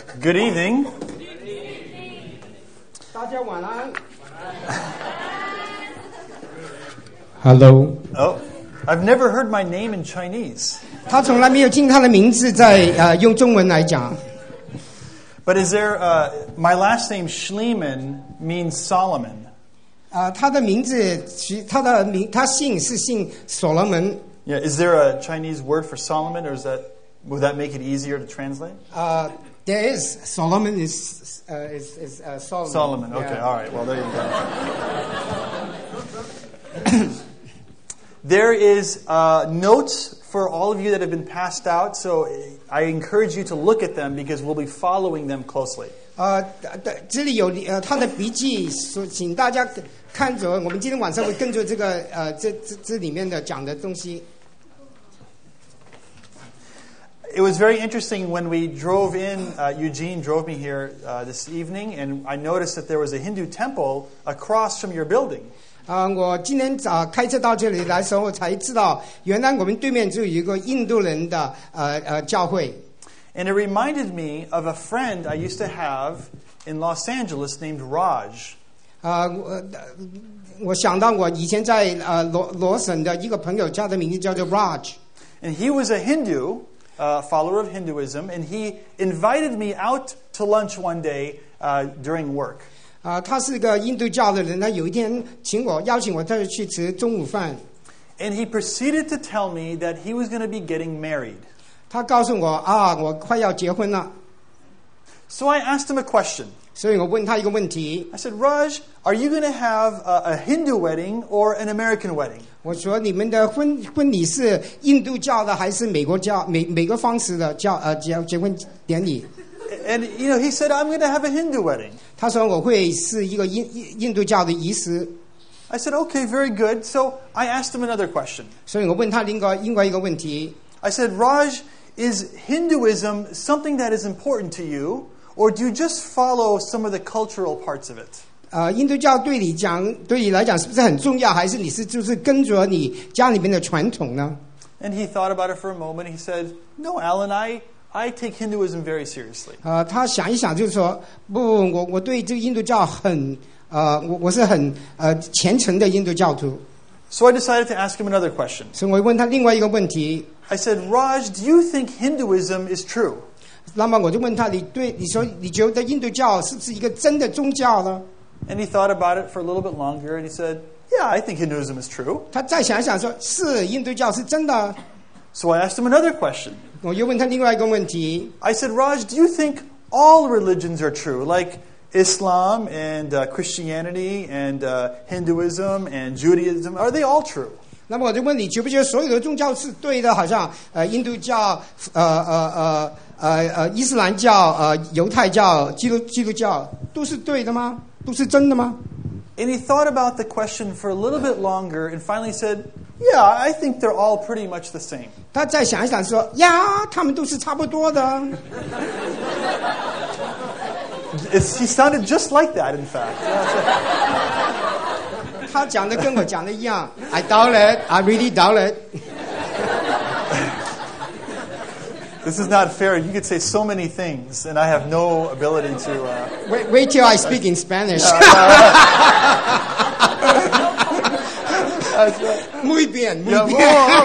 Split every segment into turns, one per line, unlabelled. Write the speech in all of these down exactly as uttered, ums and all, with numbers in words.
Good evening.
大家晚安。Hello.
Oh, I've never heard my name in Chinese.
他从来没有听他的名字在呃用中文来讲。
But is there? Uh, my last name Schliemann means Solomon.
啊、呃，他的名字，其他的名，他姓是姓所罗门。
Yeah. Is there a Chinese word for Solomon, or is that would that make it easier to translate?
Uh, there is. Solomon is uh, is is uh, Solomon.
Solomon. Okay.
Yeah.
All right. Well, there you go. There is uh, notes for all of you that have been passed out, so I encourage you to look at them because we'll be following them closely.
呃，这里有呃他的笔记，所请大家看着，我们今天晚上会跟着这个呃这这这里面的讲的东西。
It was very interesting when we drove in. Uh, Eugene drove me here uh, this evening, and I noticed that there was a Hindu temple across from your building.
啊、呃，我今天早、呃、开车到这里来的时候，才知道原来我们对面就有一个印度人的呃呃教会。
And it reminded me of a friend I used to have in Los Angeles named Raj.
啊、呃，我我想到我以前在呃罗罗省的一个朋友，他的名字叫做 Raj。
And he was a Hindu, uh, follower of Hinduism, and he invited me out to lunch one day uh, during work.
啊、呃，他是个印度教的人，他有一天请我邀请我带去吃中午饭。
And he proceeded to tell me that he was going to be getting married.
他告诉我啊，我快要结婚了。
So I asked him a question.
所以我问他一个问题。
I said, Raj, are you going to have a, a Hindu wedding or an American wedding?
我说你们的婚婚礼是印度教的还是美国教美美国方式的教呃结结婚典礼？
And you know, he said, I'm going to have a Hindu wedding.
他说我会是一个印印度教的仪式。
I said, okay, very good. So I asked him another question.
所以我问他另外另外一个问题。
I said, Raj, is Hinduism something that is important to you, or do you just follow some of the cultural parts of it?
呃，印度教对你讲，对你来讲是不是很重要？还是你是就是跟着你家里面的传统呢？
And he thought about it for a moment. He said, no, Alan, I, I take Hinduism very seriously.
呃，他想一想，就是说，不，我我对这个印度教很，呃，我我是很呃虔诚的印度教徒。
So I decided to ask him another question.
所以我问他另外一个问题。
I said, Raj, do you think Hinduism is true?
那么我就问他，你对你说，你觉得印度教是不是一个真的宗教呢？
And he thought about it for a little bit longer, and he said, yeah, I think Hinduism is true.
他再想一想说，是印度教是真的。
So I asked him another question.
我又问他另外一个问题。
I said, Raj, do you think all religions are true, like Islam and uh, Christianity and uh, Hinduism and Judaism? Are they all true?
那么我就问你，觉不觉得所有的宗教是对的？好像呃，印度教、呃呃呃呃呃伊斯兰教、呃犹太教、基督基督教都是对的吗？都是真的吗？
And he thought about the question for a little bit longer and finally said, yeah, I think they're all pretty much the same.
他再想一想说，呀，他们都是差不多的。
It's, he sounded just like that, in fact.
他讲的跟我讲的一样。I doubt it. I really doubt it.
This is not fair. You could say so many things, and I have no ability to... Uh...
Wait, wait till I speak in Spanish. Muy bien, muy bien.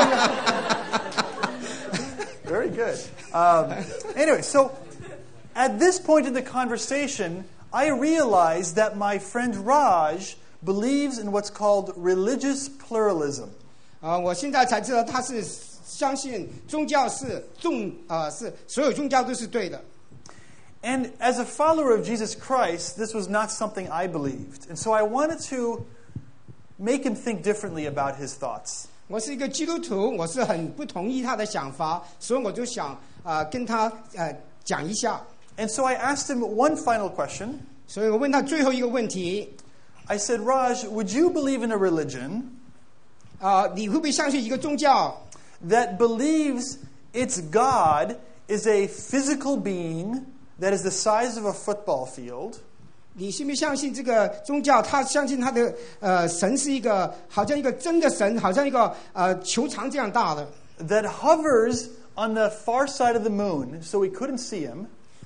Very good. Um, anyway, so at this point in the conversation, I realized that my friend Raj believes in what's called religious pluralism.
啊，我现在才知道他是相信宗教是众啊是所有宗教都是对的。
And as a follower of Jesus Christ, this was not something I believed. And so I wanted to make him think differently about his thoughts.
我是一个基督徒，我是很不同意他的想法，所以我就想啊、呃、跟他呃讲一下。
And so I asked him one final question.
所以我问他最后一个问题。
I said, Raj, would you believe in a religion
啊、呃，你会不会相信一个宗教
that believes its God is a physical being that is the size of a football field?
你信不相信这个宗教？他相信他的呃神是一个好像一个真的神，好像一个呃球场这样大的。
That hovers on the far side of the moon, so we couldn't see him.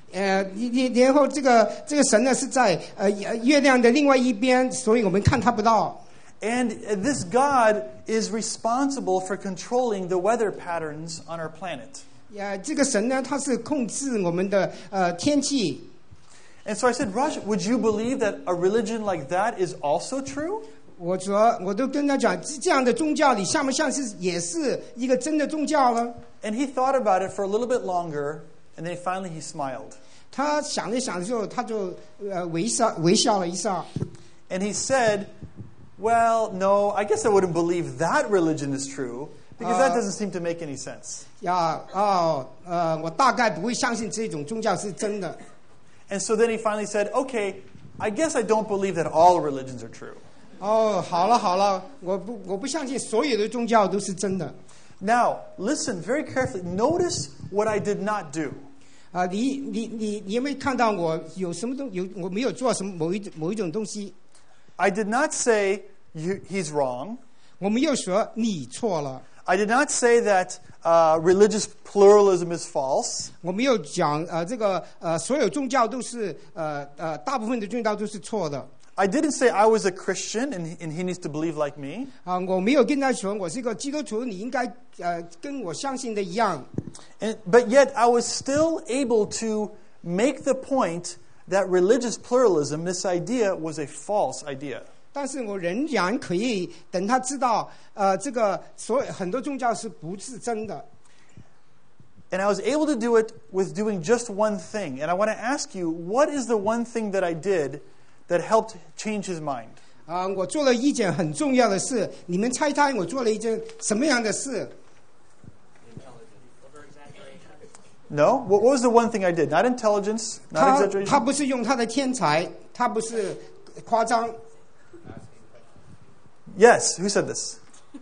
呃，然后这个这个神呢是在呃月亮的另外一边，所以我们看他不到。
And this God is responsible for controlling the weather patterns on our planet.
呀，这个神呢，他是控制我们的呃天气。
And so I said, Raj, would you believe that a religion like that is also true?
我说，我都跟他讲，这样的宗教，你像不像是也是一个真的宗教呢？
And he thought about it for a little bit longer, and then finally he smiled.
他想了想之后，他就呃微笑微笑了一下。
And he said, well, no, I guess I wouldn't believe that religion is true, because that doesn't seem to make any sense.
呀哦呃，我大概不会相信这种宗教是真的。
And so then he finally said, okay, I guess I don't believe that all religions are true.
哦，好了好了，我不我不相信所有的宗教都是真的。
Now, listen very carefully. Notice what I did not do.
啊，你你你你有没有看到我有什么东有我没有做什么某一某一种东西？
I did not say you, he's wrong.
我没有说你错了。
I did not say that uh, religious pluralism is false.
我没有讲呃这个呃所有宗教都是呃呃大部分的宗教都是错的。
I didn't say I was a Christian and he, and he needs to believe like me.
啊，我没有跟他说我是一个基督徒，你应该呃跟我相信的一样。
And, but yet I was still able to make the point that religious pluralism, this idea, was a false idea.
但是我仍然可以等他知道，呃，这个所有很多宗教是不是真的。
And I was able to do it with doing just one thing. And I want to ask you, what is the one thing that I did that helped change his mind?
啊、我做了一件很重要的事，你们猜猜我做了一件什么样的事？
No? What was the one thing I did? Not intelligence, not
他
exaggeration.
他不是用他的天才，他不是夸张。
Yes, who said this?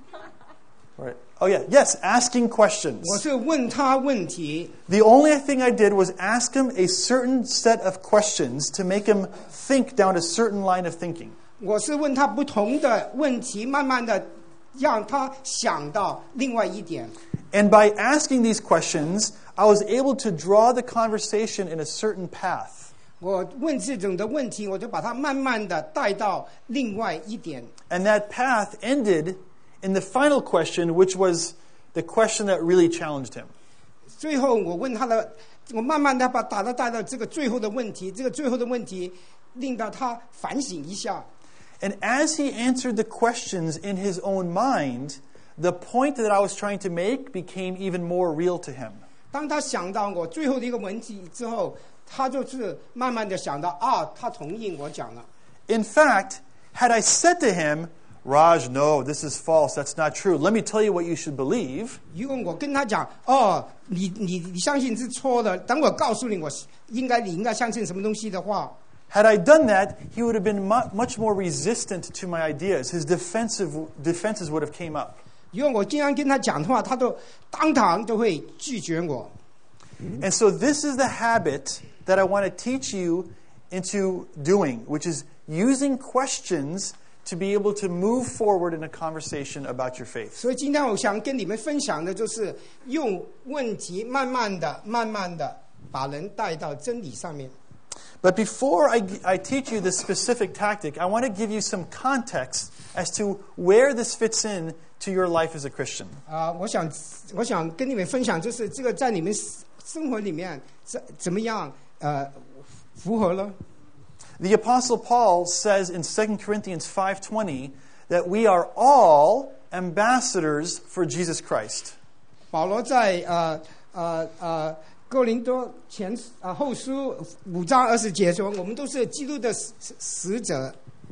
Right. Oh yeah, yes, asking questions.
我是问他问题，
The only thing I did was ask him a certain set of questions to make him think down a certain line of thinking.
我是问他不同的问题，慢慢的让他想到另外一点。
And by asking these questions, I was able to draw the conversation in a certain path.
我问这种的问题，我就把它慢慢的带到另外一点。
And that path ended in the final question, which was the question that really challenged him.
最后我问他的，我慢慢的把打他带到这个最后的问题，这个最后的问题令到他反省一下。
And as he answered the questions in his own mind, the point that I was trying to make became even more real to him.
当他想到我最后的一个问题之后，他就是慢慢的想到啊，他同意我讲了。
In fact, had I said to him, Raj, no, this is false, that's not true. Let me tell you what you should believe.
如果我跟他讲，哦，你你你相信是错的，等我告诉你，我应该你应该相信什么东西的话，
Had I done that, he would have been mu- much more resistant to my ideas. His defensive defenses would have came up.
如果我经常跟他讲的话，他都当场都会拒绝我。
And so this is the habit that I want to teach you into doing, which is using questions to be able to move forward in a conversation about your faith.
所以今天我想跟你们分享的就是用问题慢慢的、慢慢的把人带到真理上面。
But before I, I teach you this specific tactic, I want to give you some context as to where this fits in to your life as a Christian.
啊、我想我想跟你们分享，就是这个在你们生活里面怎怎么样呃符合了。
The Apostle Paul says in Second Corinthians five twenty that we are all ambassadors for Jesus Christ.
保罗在呃呃呃哥林多前啊、呃、后书五章二十节说，我们都是基督的使使者。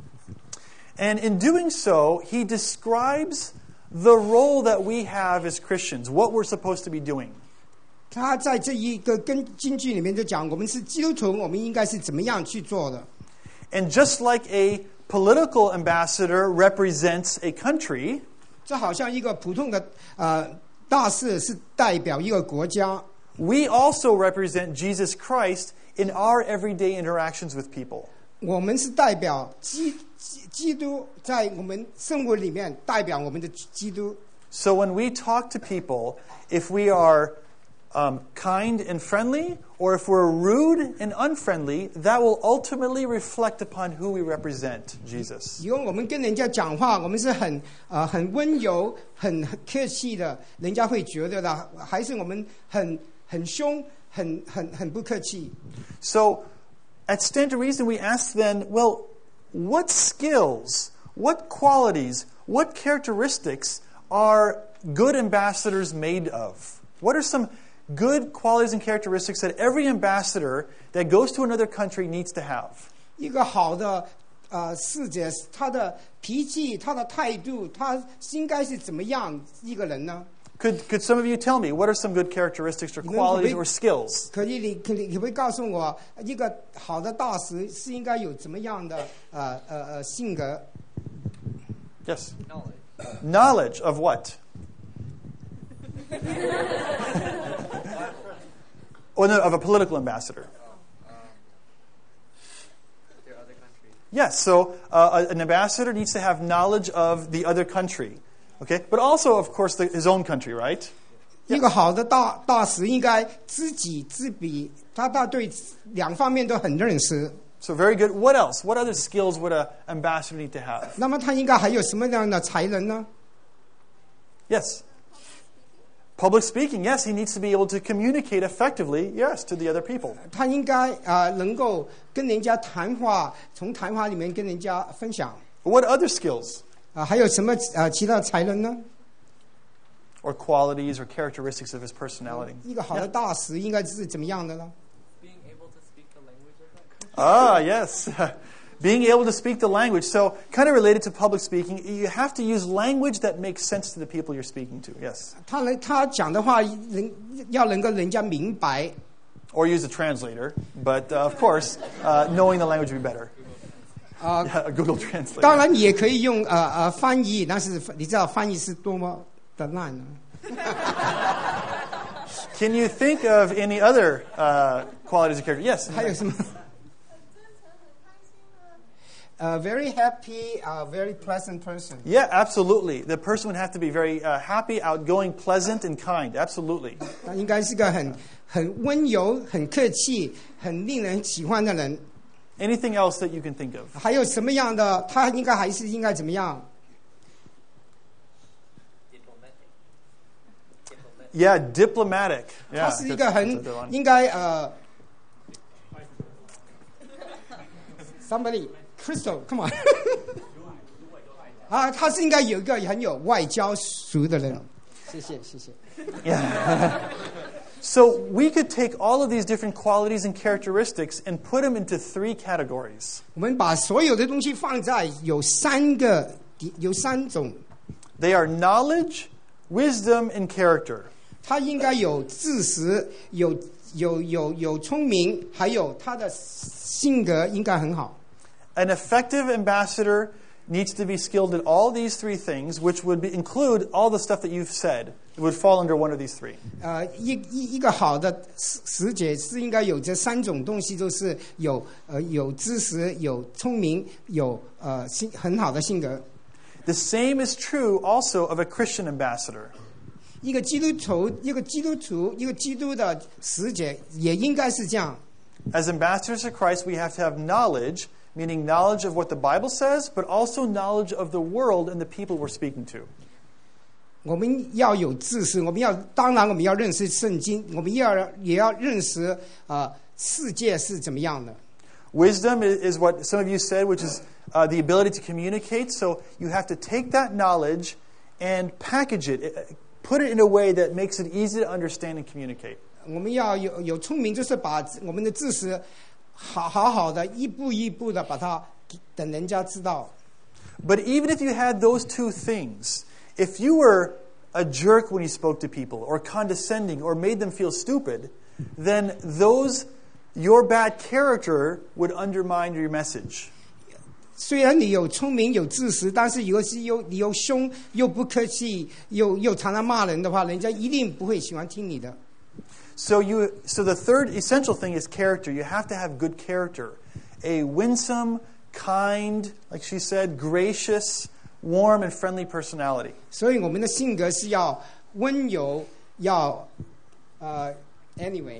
And in doing so, he describes the role that we have as Christians, what we're supposed to be doing.
他在这一个跟经句里面就讲，我们是基督徒，我们应该是怎么样去做的。
And just like a political ambassador represents a country,
这好像一个普通的呃大使是代表一个国家。
we also represent Jesus Christ in our everyday interactions with people.
我们是代表基基基督在我们生活里面代表我们的基督。
So when we talk to people, if we are um, kind and friendly, or if we're rude and unfriendly, that will ultimately reflect upon who we represent, Jesus.
如果我们跟人家讲话，我们是很呃很温柔、很很客气的，人家会觉得的，还是我们很很凶、很很很不客气。
So, at Stand to Reason, we ask then, well, what skills, what qualities, what characteristics are good ambassadors made of? What are some good qualities and characteristics that every ambassador that goes to another country needs to have?
一个好的呃使者，他的脾气、他的态度，他应该是怎么样一个人呢？
Could could some of you tell me what are some good characteristics or qualities or skills?
可以，你可以可不可以告诉我，一个好的大使是应该有怎么样的呃呃呃性格？
Yes. Knowledge. Knowledge of what? Or no, of a political ambassador. Yes, so uh, an ambassador needs to have knowledge of the other country, okay? But also, of course, the, his own country, right?
一个好的大大使应该知己知彼，他他对两方面都很认识。
So very good. What else? What other skills would an ambassador need to have?
那么他应该还有什么样的才能呢？
Yes. Public speaking, yes, he needs to be able to communicate effectively, yes, to the other people.
他应该啊、呃、能够跟人家谈话，从谈话里面跟人家分享。
What other skills?
啊、还有什么呃其他的才能呢？
Or qualities or characteristics of his personality?
一个好的大使应该是怎么样的呢？
Being able to speak the language of that country.
Ah, yes. Being able to speak the language. So, kind of related to public speaking, you have to use language that makes sense to the people you're speaking to. Yes.
他能他讲的话，人要能够人家明白。
Or use a translator. But, uh, of course, uh, knowing the language would be better.
啊、
Yeah, a Google Translator.
当然也可以用呃呃翻译，但是你知道翻译是多么的烂呢？
Can you think of any other uh, qualities of character? Yes.
还有什么？呃、very happy, uh, very pleasant person.
Yeah, absolutely. The person would have to be very uh, happy, outgoing, pleasant, and kind. Absolutely.
他应该是个很很温柔、很客气、很令人喜欢的人。
Anything else that you can think of?
还有什么样的？他应该还是应该怎么样？
Yeah, diplomatic.
他
Yeah,
是一个
that's-
很
that's a good one.
应该呃。Somebody, Crystal, come on 。啊，他是应该有一个很有外交熟的人。谢谢，谢谢。
Yeah. So we could take all of these different qualities and characteristics and put them into three categories.
我们把所有的东西放在有三个，有三种。
They are knowledge, wisdom, and character.
他应该有知识，有有有有聪明，还有他的性格应该很好。
An effective ambassador needs to be skilled in all these three things, which would be, include all the stuff that you've said. It would fall under one of these three.
呃，一一一个好的使使者是应该有这三种东西，都是有呃有知识、有聪明、有呃性很好的性格。
The same is true also of a Christian ambassador.
一个基督徒，一个基督徒，一个基督的使者也应该是这样。
As ambassadors of Christ, we have to have knowledge, meaning knowledge of what the Bible says, but also knowledge of the world and the people we're speaking to.
我们要有知识，我们要当然我们要认识圣经，我们要也要认识啊、呃、世界是怎么样的。
Wisdom is, is what some of you said, which is uh, the ability to communicate. So you have to take that knowledge and package it, put it in a way that makes it easy to understand and communicate.
我们要有有聪明，就是把我们的知识好好好的一步一步的把它等人家知道。
But even if you had those two things, if you were a jerk when you spoke to people, or condescending, or made them feel stupid, then those, your bad character would undermine your message.
虽然你有聪明有知识，但是有时又你又凶又不客气，又又常常骂人的话，人家一定不会喜欢听你的。
So you, so the third essential thing is character. You have to have good character, a winsome, kind, like she said, gracious, warm, and friendly personality.
所以我们的性格是要温柔，要呃 Anyway,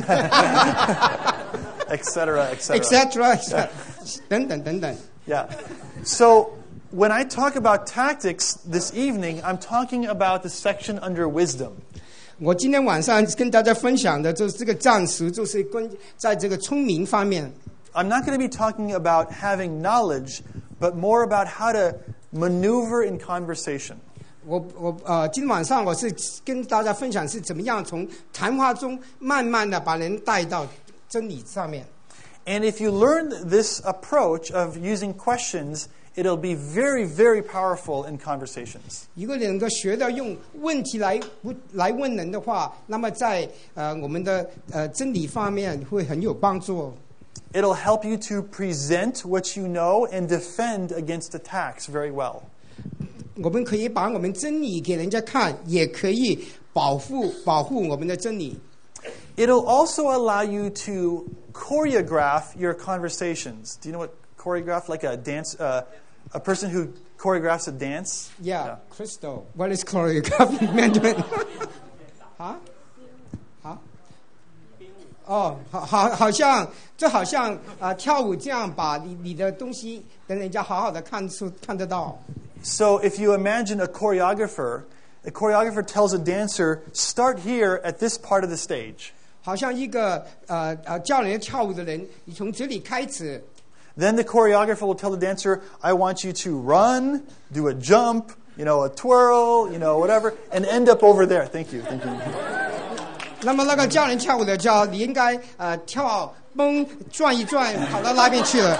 et cetera, et cetera.
et cetera 等等等等。
Yeah. So when I talk about tactics this evening, I'm talking about the section under wisdom.
我今天晚上跟大家分享的就是这个暂时，就是关在这个聪明方面。
I'm not going to be talking about having knowledge, but more about how to maneuver in conversation.
我我呃，今天晚上我是跟大家分享是怎么样从谈话中慢慢的把人带到真理上面。
And if you learn this approach of using questions, it'll be very, very powerful in conversations.
如果你能够学到用问题来来问人的话，那么在呃我们的呃真理方面会很有帮助。
It'll help you to present what you know and defend against attacks very well.
我们可以把我们真理给人家看，也可以保护保护我们的真理。
It'll also allow you to choreograph your conversations. Do you know what choreograph? Like a dance, uh, a person who choreographs a dance?
Yeah, Crystal. What is choreography meant? 啊？啊？哦，好，好，好像就好像啊、呃、跳舞这样，把你你的东西等人家好好的看出看得到。
So if you imagine a choreographer, the choreographer tells a dancer, start here at this part of the stage.
好像一个呃呃教人跳舞的人，你从这里开始。
Then the choreographer will tell the dancer, I want you to run, do a jump, you know, a twirl, you know, whatever, and end up over there. Thank you, thank you.
那么那个教人跳舞的叫你应该呃跳蹦转一转，跑到那边去了。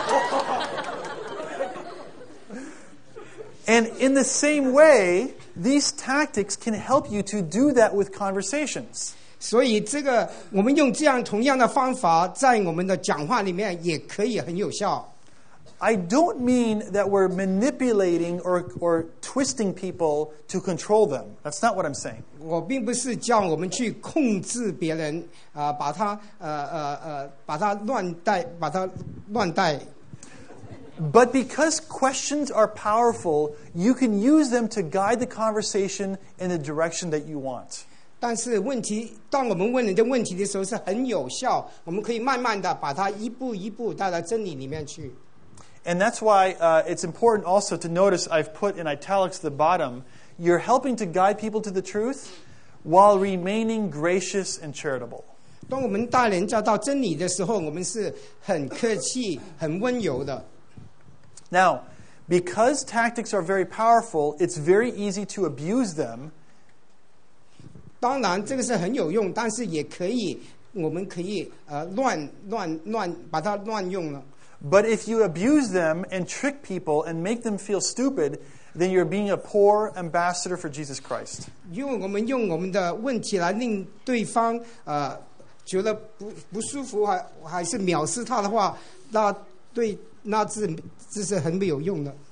And in the same way, these tactics can help you to do that with conversations.
所以这个我们用这样同样的方法，在我们的讲话里面也可以很有效。
I don't mean that we're manipulating or, or twisting people to control them. That's not what I'm saying.
我并不是叫我们去控制别人啊、呃，把他呃呃呃把他乱带，把他乱带。
But because questions are powerful, you can use them to guide the conversation in the direction that you want.
但是问题，当我们问人家问题的时候是很有效，我们可以慢慢的把它一步一步带到真理里面去。
And that's why uh, it's important also to notice I've put in italics at the bottom, you're helping to guide people to the truth while remaining gracious and charitable.
当我们带人家到真理的时候，我们是很客气、很温柔的。
Now, because tactics are very powerful, it's very easy to abuse them.
当然，这个是很有用，但是也可以，我们可以呃乱乱乱把它乱用了。
But if you abuse them and trick people and make them feel stupid, then you're being a poor ambassador for Jesus Christ.
因为我们用我们的问题来令对方呃觉得不不舒服，还还是藐视他的话，那对那是这是很没有用的。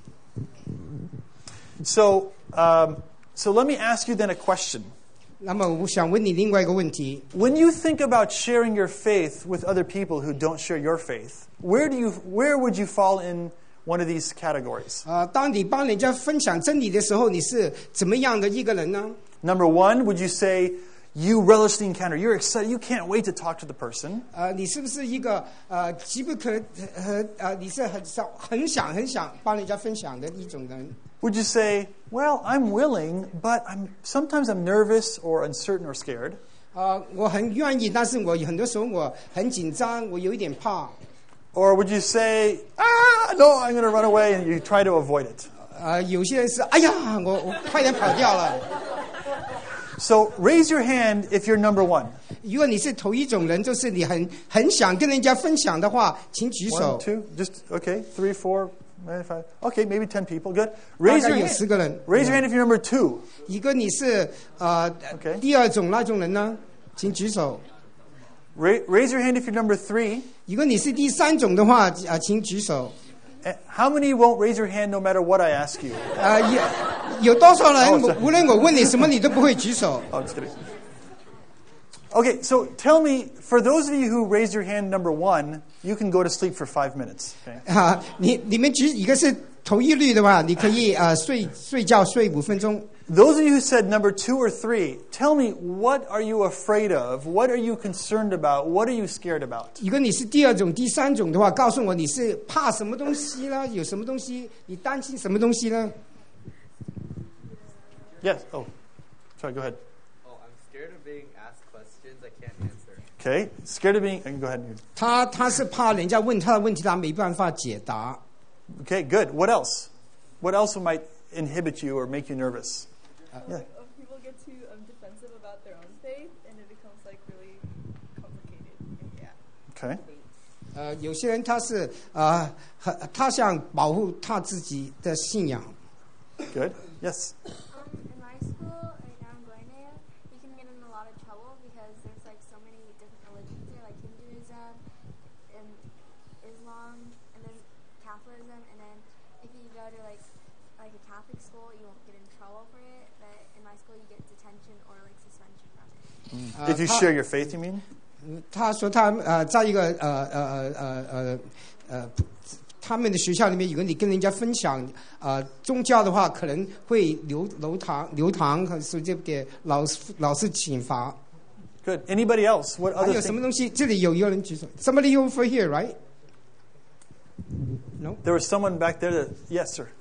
So, um, so let me ask you then a question.
那么我想问你另外一个问题：
When you think about sharing your faith with other people who don't share your faith, where do you, where would you fall in one of these categories?
啊、呃，当你帮人家分享真理的时候，你是怎么样的一个人呢？
Number one, would you say you relish the encounter? You're excited. You can't wait to talk to the person.
呃，你是不是一个呃急不可和呃，你是很想很想很想帮人家分享的一种人？
Would you say, well, I'm willing, but I'm sometimes I'm nervous or uncertain or scared?
啊、呃，我很愿意，但是我很多时候我很紧张，我有一点怕。
Or would you say, ah, no, I'm going to run away, and you try to avoid it?
呃，有些人是哎呀，我我快点跑掉了。
So raise your hand if you're number one.
如果你是头一种人，就是你很很想跟人家分享的话，请举
One,
手。
two, just, okay, three, four, maybe five. Okay, maybe ten people. Good. Raise
大
your
概有
hand.
十个人。
Raise your hand if you're number two.
如果你是呃
Okay.
第二种那种人呢，请举手。
Ra- raise your hand if you're number three.
如果你是第三种的话，啊、请举手。
And how many won't raise your hand no matter what I ask you?
啊、有有多少人，
Oh, sorry.
无论我问你什么，你都不会举手？
Oh, just kidding. Okay, so tell me, for those of you who raised your hand number one, you can go to sleep for five minutes. Okay?
啊，你你们举一个是头一律的话，你可以呃睡睡觉睡五分钟。
Those of you who said number two or three, tell me, what are you afraid of? What are you concerned about? What are you scared about?
如果你是第二种、第三种的话，告诉我你是怕什么东西呢？有什么东西？你担心什么东西呢？
Yes. Oh, sorry. Go ahead.
Oh, I'm scared of being asked questions I can't answer.
Okay. Scared of being. Go ahead.
他他是怕人家问他的问题，他没办法解答。
Okay. Good. What else? What else might inhibit you or make you nervous? Yeah.
Of people get too um, defensive about their own faith, and it becomes like really complicated. Yeah.
Okay.
呃，有些人他是呃，很他想保护他自己的信仰。
Good. Yes.
Um, in my school, right now I'm going there, you can get in a lot of trouble because there's like so many different religions here, like Hinduism and Islam, and then Catholicism, and then if you go to like like a Catholic school, you won't get in trouble for it, but in my school you get detention or like suspension from it.
If you share your faith, you mean?
他说他呃，在一个呃呃呃呃呃，他们的学校里面，如果你跟人家分享呃宗教的话，可能会留留堂留堂，或是这个老师老师惩罚。
Good. Anybody else? What
还
other
有什么
thing?
东西？这里有一个人举手。Somebody over here, right? No.
There was someone back there that. Yes, sir.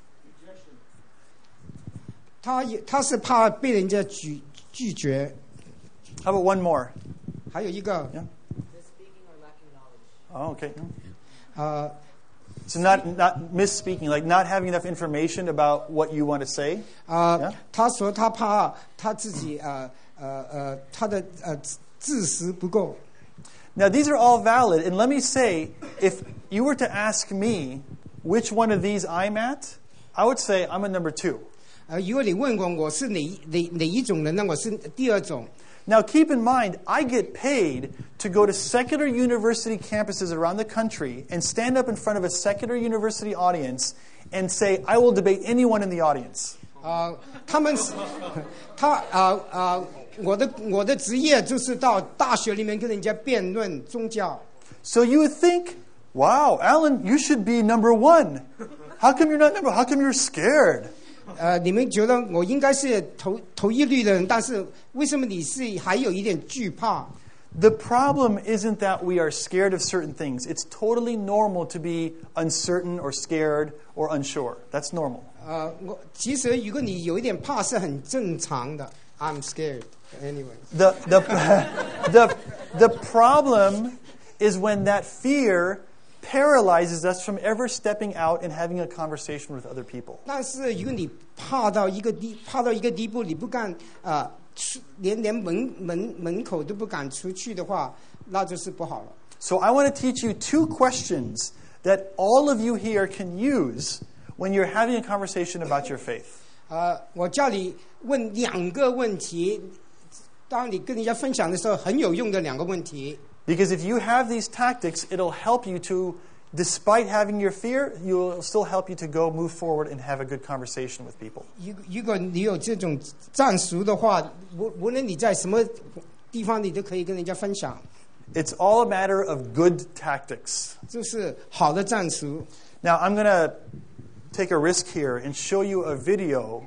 他也他是怕被人家拒拒绝。
How about one more?
还有一个
Yeah.
Misspeaking or lacking knowledge.
Oh, okay.
呃
So not not misspeaking, like not having enough information about what you want to say.
啊
Yeah.，
他说他怕他自己呃呃呃他的呃知识不够。
Now these are all valid, and let me say, if you were to ask me which one of these I'm at, I would say I'm a number two.
呃，如果你问我我是哪哪哪一种人呢？我是第二种。
Now keep in mind, I get paid to go to secular university campuses around the country and stand up in front of a secular university audience and say, I will debate anyone in the audience.
啊、他们是他啊啊、我的我的职业就是到大学里面跟人家辩论宗教。
So you would think, wow, Alan, you should be number one. How come you're not number? How come you're scared?
呃，你们觉得我应该是头头一律的人，但是为什么你是还有一点惧怕？
The problem isn't that we are scared of certain things. It's totally normal to be uncertain or scared or unsure. That's normal.
呃，我其实如果你有一点怕是很正常的。I'm scared anyway.
The, the, the, the problem is when that fear paralyzes us from ever stepping out and having a conversation with other people.
但是如果你怕到一个地怕到一个地步，你不敢啊、呃，出连连门门门口都不敢出去的话，那就是不好了。
So I want to teach you two questions that all of you here can use when you're having a conversation about your faith.
呃，我叫你问两个问题，当你跟人家分享的时候很有用的两个问题。
Because if you have these tactics, it'll help you to, despite having your fear, you'll still help you to go move forward and have a good conversation with people.
如如果你有这种战术的话，无无论你在什么地方，你都可以跟人家分享，
It's all a matter of good tactics.
就是好的战术。
Now, I'm going to take a risk here and show you a video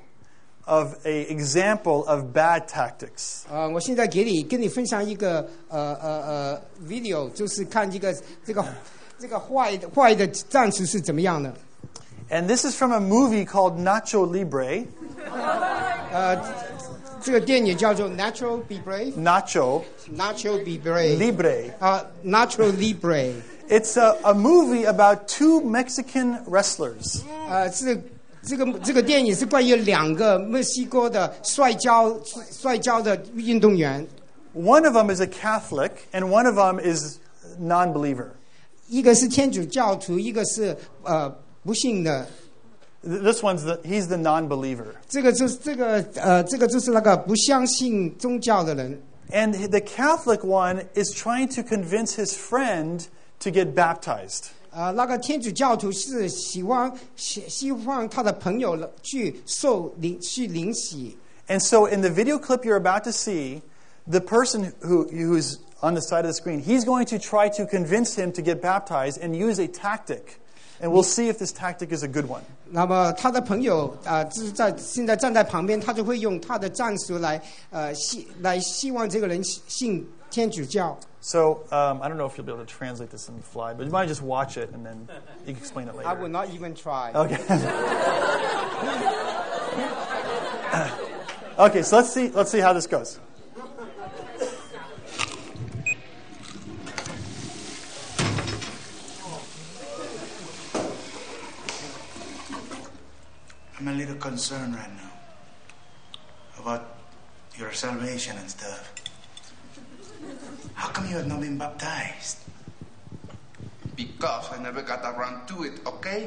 of a example of bad tactics.
呃，我现在给你跟你分享一个呃呃呃 video，就是看这个这个这个坏的坏的战术是怎么样的。
And this is from a movie called Nacho Libre.
呃，这个电影叫做 Natural Be Brave，
Nacho
Natural Be Brave，
Libre.
啊、Natural Libre，
It's a, a movie about two Mexican wrestlers.
呃，是这个这个电影是关于两个墨西哥的摔跤摔跤的运动员，
One of them is a Catholic, and one of them is non-believer.
一个是天主教徒，一个是呃不信的。
This one's the, he's the non-believer.
这个就是这个呃，这个就是那个不相信宗教的人。
And the Catholic one is trying to convince his friend to get baptized.
呃，那个天主教徒是希望希希望他的朋友去受领去领洗。
And so in the video clip you're about to see, the person who who's on the side of the screen, he's going to try to convince him to get baptized and use a tactic And we'll see if this tactic is a good one.
那么他的朋友啊、呃，就是在现在站在旁边，他就会用他的战术来呃希来希望这个人信天主教。
So um, I don't know if you'll be able to translate this on the fly, but you might just watch it and then you can explain it later.
I will not even try.
Okay. Okay, so let's see. Let's see how this goes.
I'm a little concerned right now about your salvation and stuff. How come you have not been baptized?
Because I never got around to it, okay?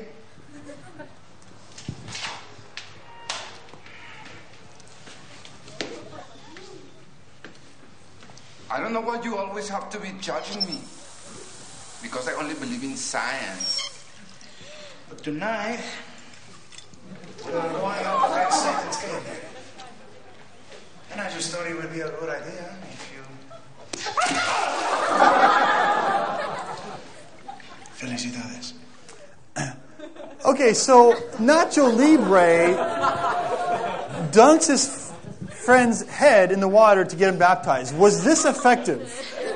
I don't know why you always have to be judging me. Because I only believe in science.
But tonight, we're going over that second scale. And I just thought it would be a good idea if you... Felicidades.
Okay, so Nacho Libre dunks his friend's head in the water to get him baptized. Was this effective?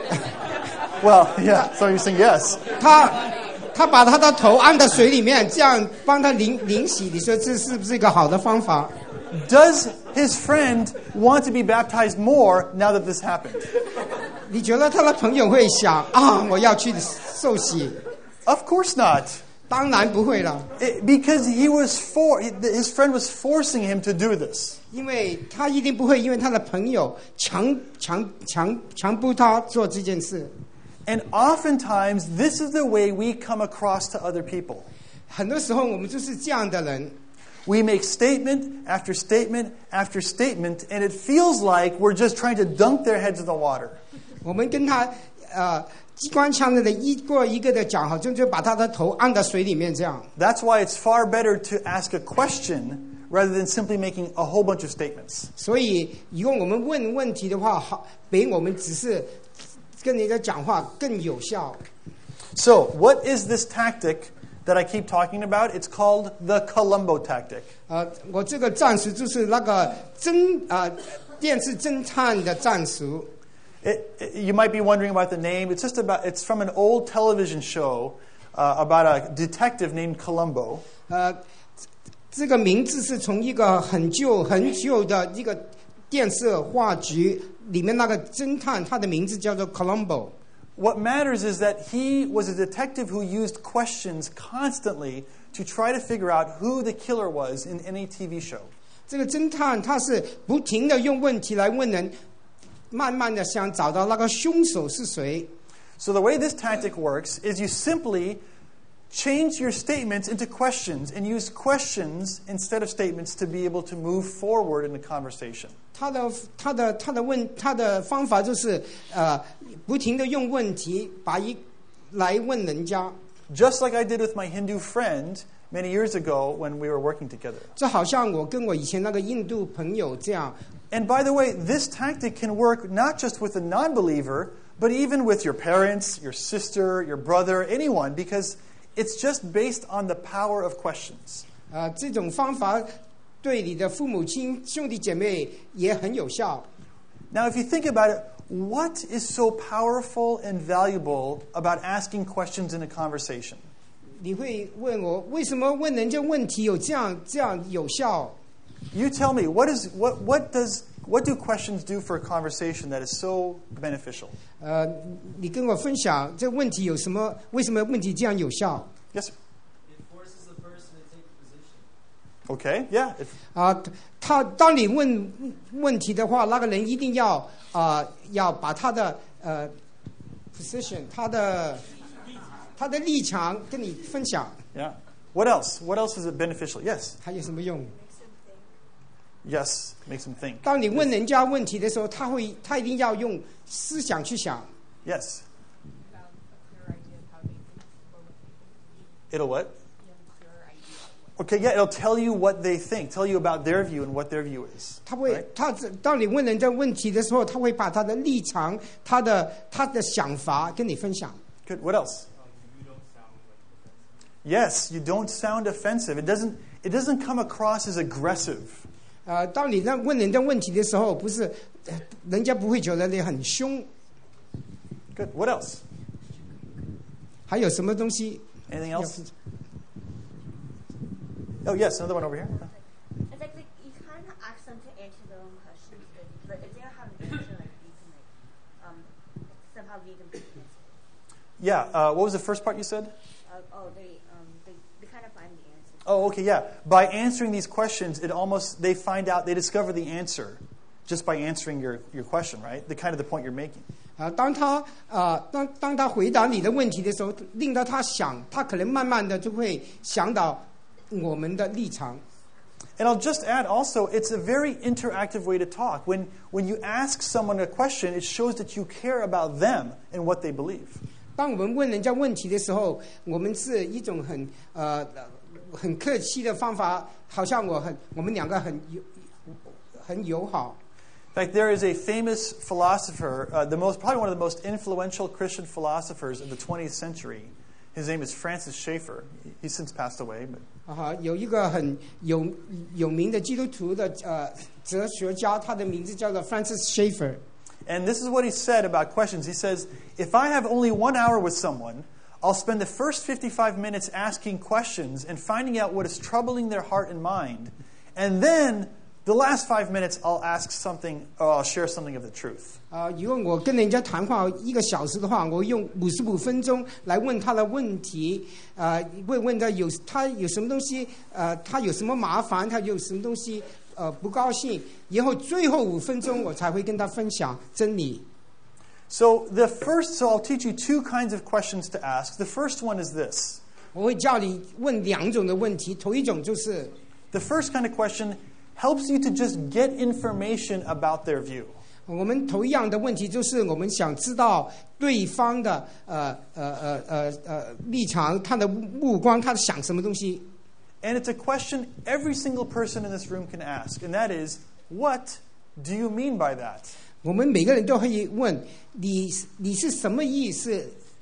Well, yeah, so you're saying yes.
他他把他的头按到水里面，这样帮他淋淋洗。你说这是不是一个好的方法？
Does his friend want to be baptized more now that this happened?
你觉得他的朋友会想啊，我要去受洗？
Of course not.
当然不会了，
It, because he was for his friend was forcing him to do this.
因为他一定不会，因为他的朋友强强强强迫他做这件事。
And oftentimes, this is the way we come across to other people.
很多时候我们就是这样的人。
We make statement after statement after statement, and it feels like we're just trying to dunk their heads in the water.
我们跟他呃机关枪的一个一个的讲，好像就把他的头按到水里面这样。
That's why it's far better to ask a question rather than simply making a whole bunch of statements.
所以，如果我们问问题的话，好，比我们只是跟人家讲话更有效。
So, what is this tactic that I keep talking about? It's called the Columbo tactic.
呃，我这个战术就是那个侦呃电视侦探的战术。
It, it, you might be wondering about the name. It's just about. It's from an old television show uh, about a detective named Columbo.
呃，这个名字是从一个很旧很旧的一个电视话剧里面那个侦探，他的名字叫做 Columbo。
What matters is that he was a detective who used questions constantly to try to figure out who the killer was in any T V show.
这个侦探他是不停的用问题来问人，慢慢的想找到那个凶手是谁。
So the way this tactic works is you simply change your statements into questions and use questions instead of statements to be able to move forward in the conversation.
他的他的他的问他的方法就是呃不停的用问题把一来问人家。
Just like I did with my Hindu friend many years ago when we were working together.
这好像我跟我以前那个印度朋友这样。
And by the way, this tactic can work not just with a non-believer, but even with your parents, your sister, your brother, anyone, because it's just based on the power of questions.
呃，这种方法对你的父母亲、兄弟姐妹也很有效。
Now, if you think about it, what is so powerful and valuable about asking questions in a conversation?
你会问我为什么问人家问题有这样这样有效？
You tell me, what is what what does what do questions do for a conversation that is so beneficial?
呃，你跟我分享这个问题有什么？为什么问题这样有效？
Yes, sir.
It forces the person to take a position.
Okay, yeah. If,
啊，他当你问问题的话，那个人一定要啊、呃、要把他的呃 position， 他的他的立场跟你分享。
yeah. What else? What else is it beneficial? Yes.
还有什么用？
Yes, makes them think.
当你问人家问题的时候，他会他一定要用思想去想。
Yes. It'll what? Okay, yeah, it'll tell you what they think, tell you about their view and what their view is.
他会
right?
他当你问人家问题的时候，他会把他的立场、他的他的想法跟你分享。
Good. What else? Yes, you don't sound offensive. It doesn't, it doesn't come across as aggressive.
呃，当你在问人家问题的时候，不是呃人家不会觉得你很凶。
Good. What else?
还有什么东西？
Anything else? Oh, yes, another one over here.
It's like, like you kind of ask them to answer their own questions, but, but if they don't have an answer, like you can like um somehow lead them to the answer.
Yeah, uh, what was the first part you said?
Uh, oh, they um they, they kind of find the answer.
Oh, okay, yeah. By answering these questions, it almost, they find out, they discover the answer just by answering your, your question, right? The kind of the point you're making.
啊，当他啊，当当他回答你的问题的时候，令到他想，他可能慢慢的就会想到我们的立场。
And I'll just add also, it's a very interactive way to talk. When, when you ask someone a question, it shows that you care about them and what they believe.
当我们问人家问题的时候，我们是一种很呃很客气的方法，好像我很我们两个很友很友好。
In fact, there is a famous philosopher, uh, the most, probably one of the most influential Christian philosophers of the twentieth century. His name is Francis Schaeffer. He's since passed away. But...
啊哈，有一个很有有名的基督徒的呃哲学家，他的名字叫做 Francis Schaeffer。
And this is what he said about questions. He says, if I have only one hour with someone, I'll spend the first fifty-five minutes asking questions and finding out what is troubling their heart and mind. And then the last five minutes, I'll ask something, or I'll share something of the truth.
啊，如果我跟人家谈话一个小时的话，我用五十五分钟来问他的问题，啊，问问他有他有什么东西，呃，他有什么麻烦，他有什么东西，呃，不高兴，然后最后五分钟我才会跟他分享真理。
So the first, so I'll teach you two kinds of questions to ask. The first one is this.
我会叫你问两种的问题，头一种就是
The first kind of question helps you to just get information about their view.
我们头一样的问题就是我们想知道对方的呃呃呃呃呃立场，他的目光，他想什么东西。
And it's a question every single person in this room can ask, and that is, what do you mean by that?
我们每个人都可以问你，你是什么意思？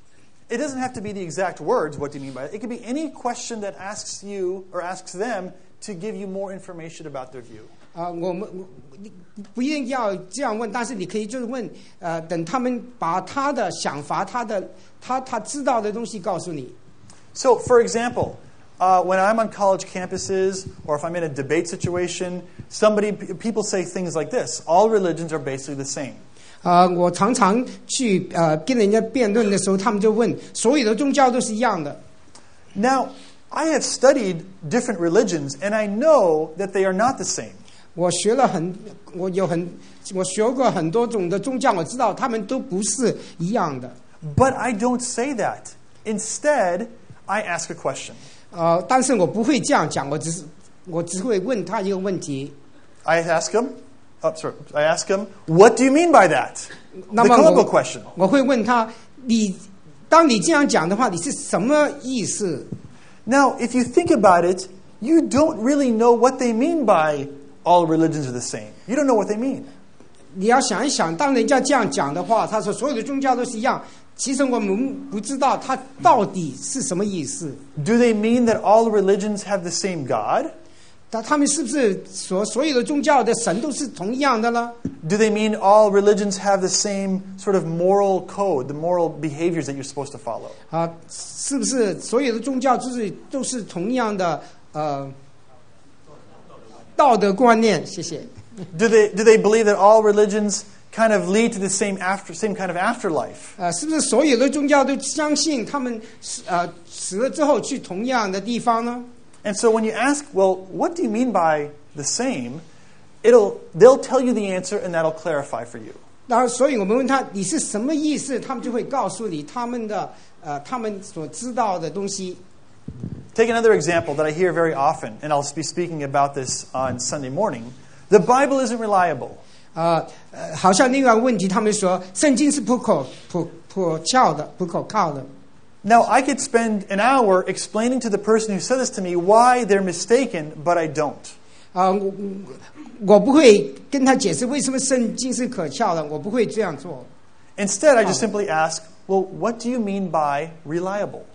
It doesn't have to be the exact words, what do you mean by it? It could be any question that asks you or asks them to give you more information about their view.
啊、呃，我们不一定要这样问，但是你可以就是问，呃，等他们把他的想法、他的他他知道的东西告诉你。
So, for example, uh, when I'm on college campuses or if I'm in a debate situation, somebody, people say things like this: all religions are basically the same.
啊、呃，我常常去呃跟人家辩论的时候，他们就问，所有的宗教都是一样的。
Now, I have studied different religions, and I know that they are not the same.
我学了很，我有很，我学过很多种的宗教，我知道他们都不是一样的。
But I don't say that. Instead, I ask a question.
呃，但是我不会这样讲，我只是我只会问他一个问题。
I ask him, oh, sorry, I ask him, what do you mean by that?
那
The
么
clinical
我
question.
我会问他，你当你这样讲的话，你是什么意思？
Now, if you think about it, you don't really know what they mean by all religions are the same. You don't know what they mean.
你要想一想，当人家这样讲的话，他说所有的宗教都是一样，其实我们不知道他到底是什么意思。
Do they mean that all religions have the same God?
他他们是不是所所有的宗教的神都是同样的呢？
Do they mean all religions have the same sort of moral code, the moral behaviors that you're supposed to follow?
啊，是不是所有的宗教就是都是同样的呃道德观念？谢谢。
Do they, do they believe that all religions kind of lead to the same after, same kind of afterlife?
呃，是不是所有的宗教都相信他们死呃死了之后去同样的地方呢？
And so when you ask, well, what do you mean by the same? It'll, they'll tell you the answer and that'll clarify for you.
然后，所以我们问他你是什么意思，他们就会告诉你他们的呃他们所知道的东西。
Take another example that I hear very often, and I'll be speaking about this on Sunday morning. The Bible isn't reliable.
呃呃，好像另外一个问题，他们说圣经是不可不不靠的，不可靠的。
Now, I could spend an hour explaining to the person who said this to me why they're mistaken, but I don't.
啊、呃，我我不会跟他解释为什么圣经是可靠的，我不会这样做。
Instead, I just simply ask, well, what do you mean by reliable?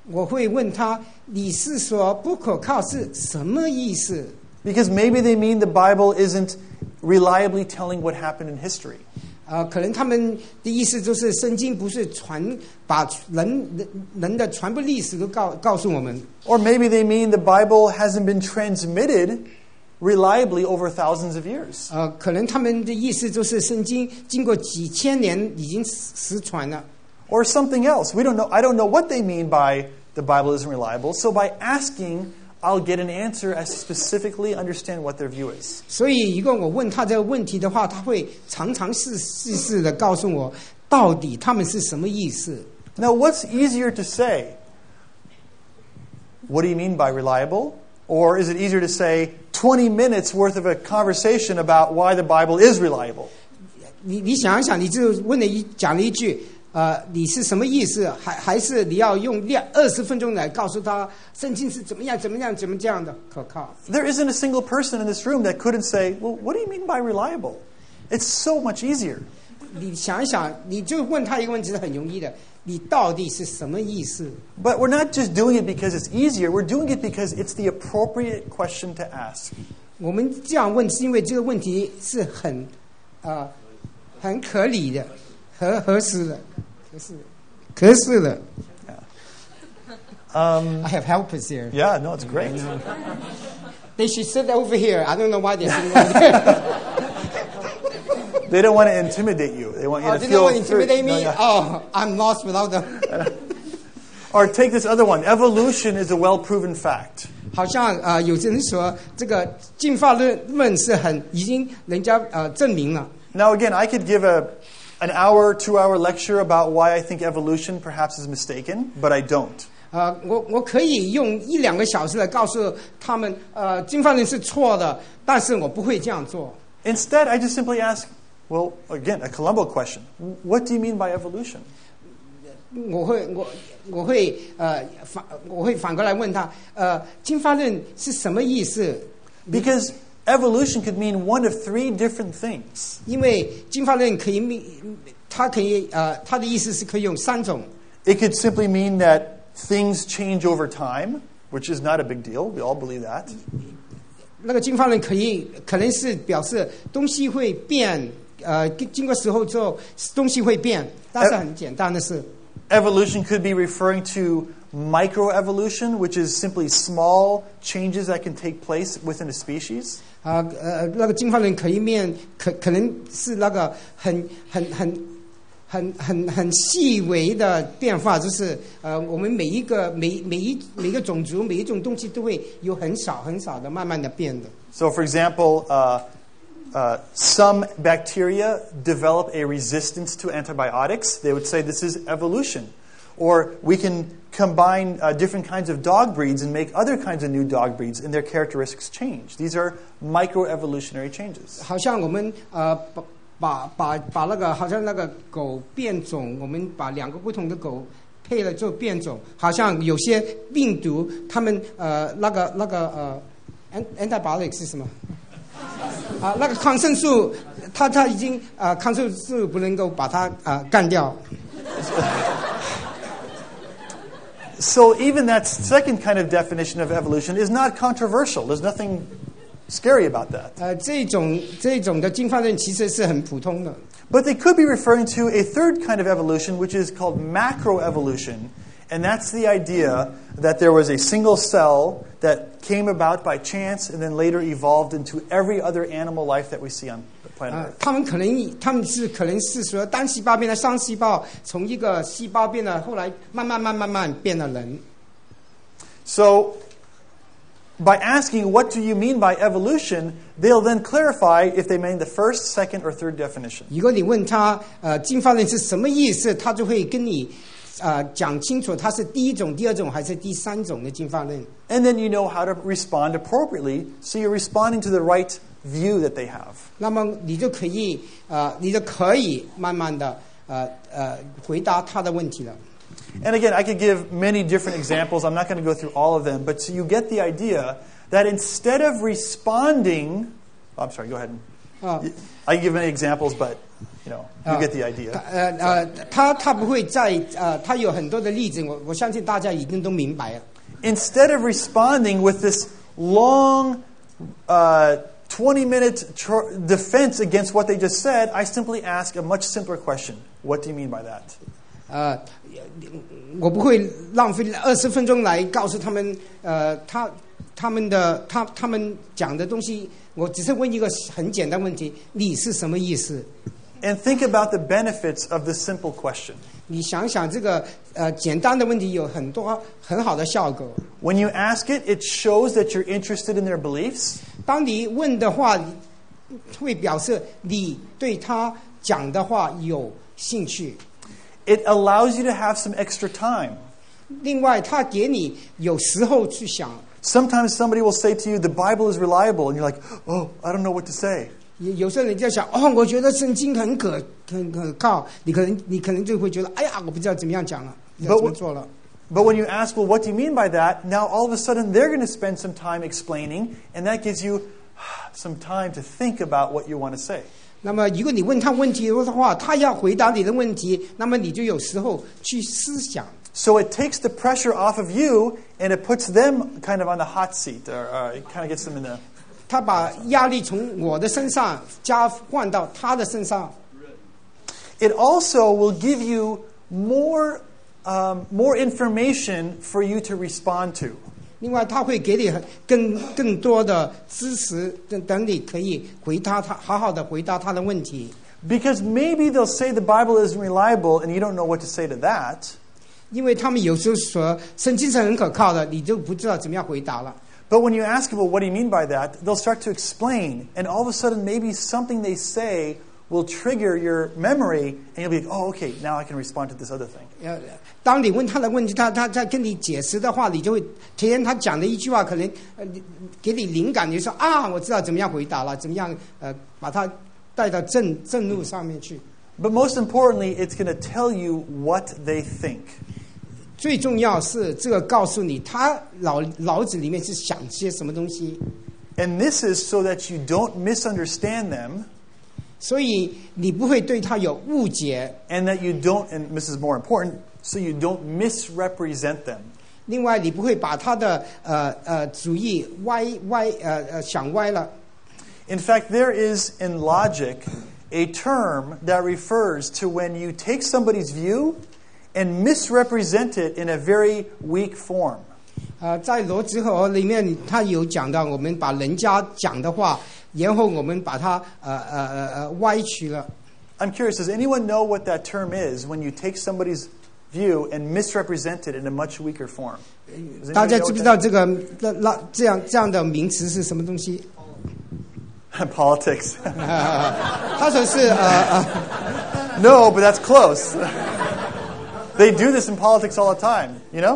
我会问他，你是说不可靠是什么意思？
Because maybe they mean the Bible isn't reliably telling what happened in history.
呃，可能他们的意思就是圣经不是传把人人人的全部历史都告告诉我们。
Or maybe they mean the Bible hasn't been transmitted reliably over thousands of years.
呃，可能他们的意思就是圣经经过几千年已经失传了。
Or something else. We don't know. I don't know what they mean by the Bible isn't reliable. So by asking, I'll get an answer as specifically understand what their view is.
所以，如果我问他这个问题的话，他会常常细细细的告诉我，到底他们是什么意思。
Now, what's easier to say? What do you mean by reliable? Or is it easier to say twenty minutes worth of a conversation about why the Bible is reliable?
你你想一想，你就问了一讲了一句。 呃，你是什么意思？还还是你要用两二十分钟来告诉他圣经是怎么样、怎么样、怎么这样的可靠
There isn't a single person in this room that couldn't say, well, what do you mean by reliable? It's so much easier.
你想一想，你就问他一个问题是很容易的，你到底是什么意思？
But we're not just doing it because it's easier. We're doing it because it's the appropriate question to ask.
我们这样问是因为这个问题是很呃很合理的、合合适的。 可是，可是的。
Um,
I have helpers here.
Yeah, no, it's great.
They should sit over here. I don't know why they're sitting over there.
They don't want to intimidate you. They want you
Oh,
to
they
feel.
don't want to intimidate me?
No, yeah.
Oh, I'm lost without them.
Or take this other one. Evolution is a well-proven fact.
好像呃，有些人说这个进化论论是很已经人家呃证明了。
Now, again, I could give a an hour, two-hour lecture about why I think evolution perhaps is mistaken, but I don't.
呃，我我可以用一两个小时来告诉他们，呃，进化论是错的，但是我不会这样做。
Instead, I just simply ask, well, again, a Columbo question. What do you mean by evolution?
我会我我会呃反我会反过来问他，呃，进化论是什么意思？
Because evolution could mean one of three different things.
因为进化论可以命，它可以呃，它的意思是可以用三种。
It could simply mean that things change over time, which is not a big deal. We all believe that.
那个进化论可以可能是表示东西会变，呃，经过时候之后东西会变，但是很简单的是。
Evolution could be referring to microevolution, which is simply small changes that can take place within a species.
啊呃，那个进化论可以面可可能是那个很很很很很很细微的变化，就是呃，我们每一个每每一每个种族每一种东西都会有很少很少的慢慢的变的。
So, for example, uh, uh, some bacteria develop a resistance to antibiotics. They would say this is evolution. Or we can combine uh, different kinds of dog breeds and make other kinds of new dog breeds, and their characteristics change. These are microevolutionary changes.
好像我们呃把把把把那个好像那个狗变种，我们把两个不同的狗配了做变种，好像有些病毒，它们呃那个那个呃 antibiotic 是什么？啊，那个抗生素，它它已经啊、呃、抗生素不能够把它啊、呃、干掉。
So even that second kind of definition of evolution is not controversial. There's nothing scary about that.
呃，这种这种的进化论其实是很普通的。
But they could be referring to a third kind of evolution, which is called macroevolution. And that's the idea that there was a single cell that came about by chance and then later evolved into every other animal life that we see on the planet
啊
Earth.
他们可能他们是可能是说单细胞变了双细胞，从一个细胞变了，后来慢慢慢慢慢变了人。
So, by asking, what do you mean by evolution, they'll then clarify if they mean the first, second, or third definition.
如果你问他呃进化论是什么意思，他就会跟你呃讲清楚，它是第一种、第二种还是第三种的进化论。
And then you know how to respond appropriately, so you're responding to the right view that they have.
那么你就可以呃你就可以慢慢的呃呃回答他的问题了。
And again, I could give many different examples. I'm not going to go through all of them, but so you get the idea that instead of responding, oh, I'm sorry, go ahead.
啊
I can give many examples, but you know, you get the
他
idea.
呃呃，他他不会在呃，他有很多的例子，我我相信大家已经都明白了。
Instead of responding with this long, uh, twenty-minute tr- defense against what they just said, I simply ask a much simpler question. What do you mean by that?
呃，我不会浪费二十分钟来告诉他们，呃，他他们的他他们讲的东西，我只是问一个很简单问题：你是什么意思？
And think about the benefits of this simple question.
你想想这个呃简单的问题有很多很好的效果。
When you ask it, it shows that you're interested in their beliefs.
当你问的话，会表示你对他讲的话有兴趣。
It allows you to have some extra time.
另外，他给你有时候去想。
Sometimes somebody will say to you, the Bible is reliable, and you're like, oh, I don't know what to say.
有有时候人家想，哦，我觉得圣经很可很可靠，你可能你可能就会觉得，哎呀，我不知道怎么样讲了，要怎么做了。
But when you ask, well, what do you mean by that? Now all of a sudden they're going to spend some time explaining, and that gives you some time to think about what you want to say.
那么，如果你问他问题的话，他要回答你的问题，那么你就有时候去思想。
So it takes the pressure off of you, and it puts them kind of on the hot seat, or, or it kind of gets them in the...
他把压力从我的身上加换到他的身上。
It also will give you more, um, more information for you to respond to.
另外，他会给你很更更多的支持，等等你可以回答他，好好的回答他的问题。
Because maybe they'll say the Bible isn't reliable, and you don't know what to say to that.
因为他们有时候说圣经是很可靠的，你就不知道怎么样回答了。
But when you ask them, well, what do you mean by that? They'll start to explain, and all of a sudden maybe something they say will trigger your memory, and you'll be like, oh, okay, now I can respond to this other thing.
呃，当你问他的问题，他他在跟你解释的话，你就会体验他讲的一句话，可能呃给你灵感，你就说啊，我知道怎么样回答了，怎么样呃把它带到正正路上面去。
But most importantly, it's going to tell you what they think.
最重要是这个告诉你，他脑脑子里面是想些什么东西。
And this is so that you don't misunderstand them.
所以你不会对他有误解。
And that you don't, and this is more important, so you don't misrepresent them.
另外，你不会把他的呃呃主意歪歪呃呃想歪了。
In fact, there is in logic a term that refers to when you take somebody's view and misrepresent it in a very weak form.
呃，在逻辑和里面，他有讲到，我们把人家讲的话，然后我们把它呃呃呃呃歪曲了。
I'm curious, does anyone know what that term is when you take somebody's view and misrepresent it in a much weaker form? Does
大
anybody
家
know
知不
what
知道这个那那这样这样的名词是什么东西？
that- Politics.
他说是呃呃
No, but that's close. They do this in politics all the time, you know?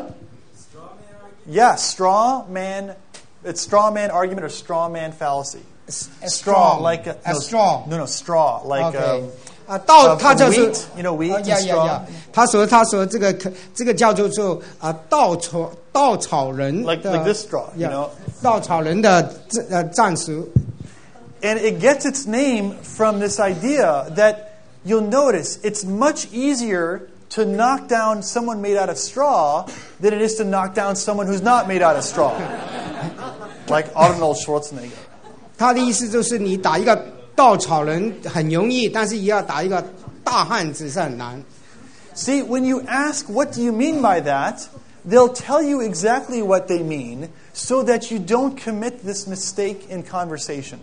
Yeah, straw man. It's straw man argument or straw man fallacy.
a
Straw, like a,
a
no,
straw.
No, no, straw, like
OK
um,
啊，稻
uh,
他就是
wheat, you know, wheat
啊
and
呀呀
straw.
呀，他说他说这个可这个叫做做啊稻草稻草人
Like-
的
like this straw, you
yeah，
know
稻草人的战呃战术。
And it gets its name from this idea that you'll notice it's much easier to knock down someone made out of straw than it is to knock down someone who's not made out of straw. Like Arnold Schwarzenegger.
他的意思就是你打一个稻草人很容易，但是也要打一个大汉子是很难。
See, when you ask, what do you mean by that? They'll tell you exactly what they mean so that you don't commit this mistake in conversation.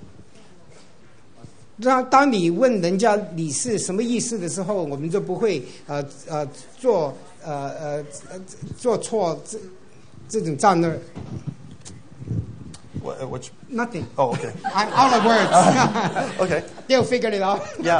当当你问人家你是什么意思的时候，我们就不会呃呃做呃呃呃做错这这种战略。
What, which,
Nothing.
oh, okay.
I'm out of words.
Okay.
They'll figure it out.
Yeah.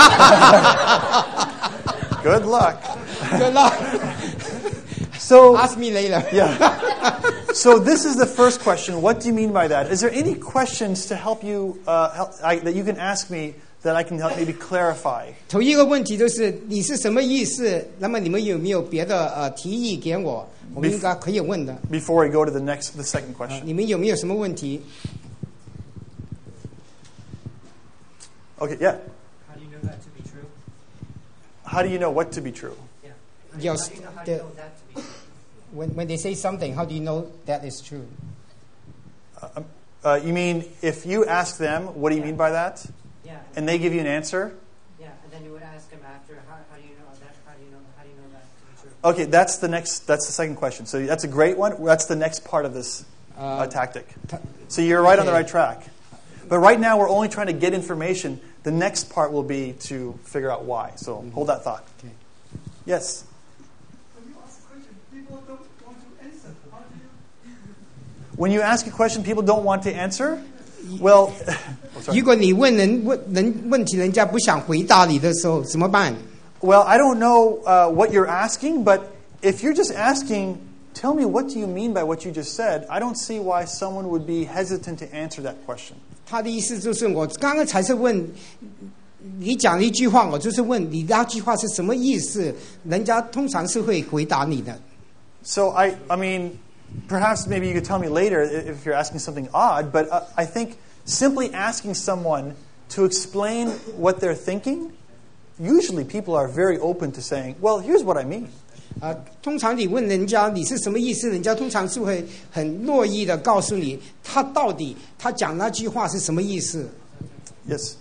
Good luck.
Good luck.
So,
Ask me later.
yeah. So this is the first question. What do you mean by that? Is there any questions to help you uh, help, I, that you can ask me that I can help maybe clarify?
头一个问题就是你是什么意思？那么你们有没有别的呃提议给我？我们应该可以问的。
Before we go to the next, the second
呃
question.
你们有没有什么问题？
Okay, yeah.
How do you know that to be true?
How do you know what to be true?
Yeah.
Yes,
How do you know, how do you
the-
know that to be true?
When when they say something, how do you know that is true?
Uh, uh, you mean if you ask them, what do you mean by that?
Yeah.
And they give you an answer?
Yeah, and then you would ask them after, how, how do you know that? How do you know? How do you know that to be true?
Okay, that's the next. That's the second question. So that's a great one. That's the next part of this uh, tactic. So you're right on the
okay.
right track. But right now we're only trying to get information. The next part will be to figure out why. So
Mm-hmm.
hold that thought.
Okay.
Yes.
When you ask a question, people don't want to answer. How do you?
When you ask a question, people don't want to answer. Well, oh, sorry.
如果你问人问人问题，人家不想回答你的时候，怎么办？
Well, I don't know uh, what you're asking, but if you're just asking, tell me what do you mean by what you just said, I don't see why someone would be hesitant to answer that question.
他的意思就是，我刚刚才是问你讲了一句话，我就是问你那句话是什么意思，人家通常是会回答你的。
So I, I mean, perhaps maybe you could tell me later if you're asking something odd, but uh, I think simply asking someone to explain what they're thinking, usually people are very open to saying, well, here's what I mean.
啊，通常你问人家你是什么意思，人家通常是会很乐意的告诉你，他到底他讲那句话是什么意思。
Yes?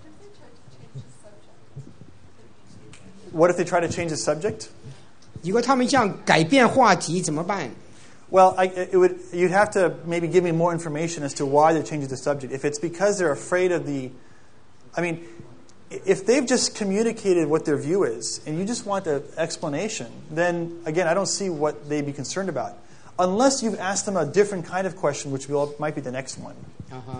What if they try to change the subject?
如果他们想改变话题怎么办？
Well, I, it would, you'd have to maybe give me more information as to why they're changing the subject. If it's because they're afraid of the... I mean, if they've just communicated what their view is, and you just want an explanation, then, again, I don't see what they'd be concerned about. Unless you've asked them a different kind of question, which will, might be the next one.
Uh-huh.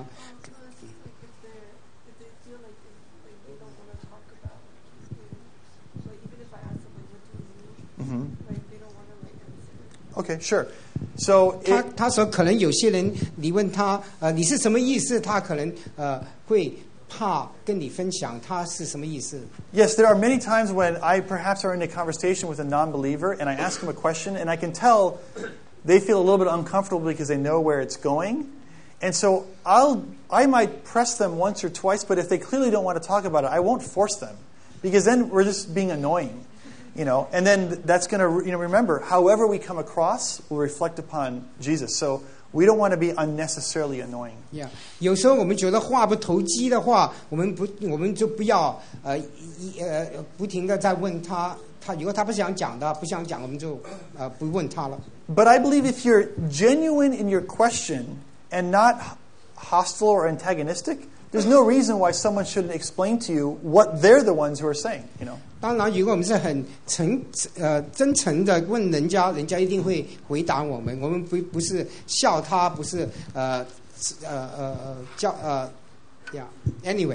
Mm-hmm. Okay, sure. So
他
it,
他说，可能有些人你问他，呃，你是什么意思？他可能呃会怕跟你分享他是什么意思。
yes, there are many times when I perhaps are in a conversation with a non-believer and I ask them a question and I can tell they feel a little bit uncomfortable because they know where it's going. And so I'll, I might press them once or twice, but if they clearly don't want to talk about it, I won't force them because then we're just being annoying. You know, and then that's going to, you know, remember, however we come across will reflect upon Jesus. So we don't want to be unnecessarily annoying.
Yeah. 有时候我们觉得话不投机的话，我们不，我们就不要呃一呃不停的在问他，他如果他不想讲的，不想讲，我们就呃不问他了。
But I believe if you're genuine in your question and not hostile or antagonistic, there's no reason why someone shouldn't explain to you what they're the ones who are saying, you know.
当然，如果我们是很诚呃真诚的问人家，人家一定会回答我们。我们不不是笑他，不是呃呃呃呃叫呃呀、yeah. Anyway 。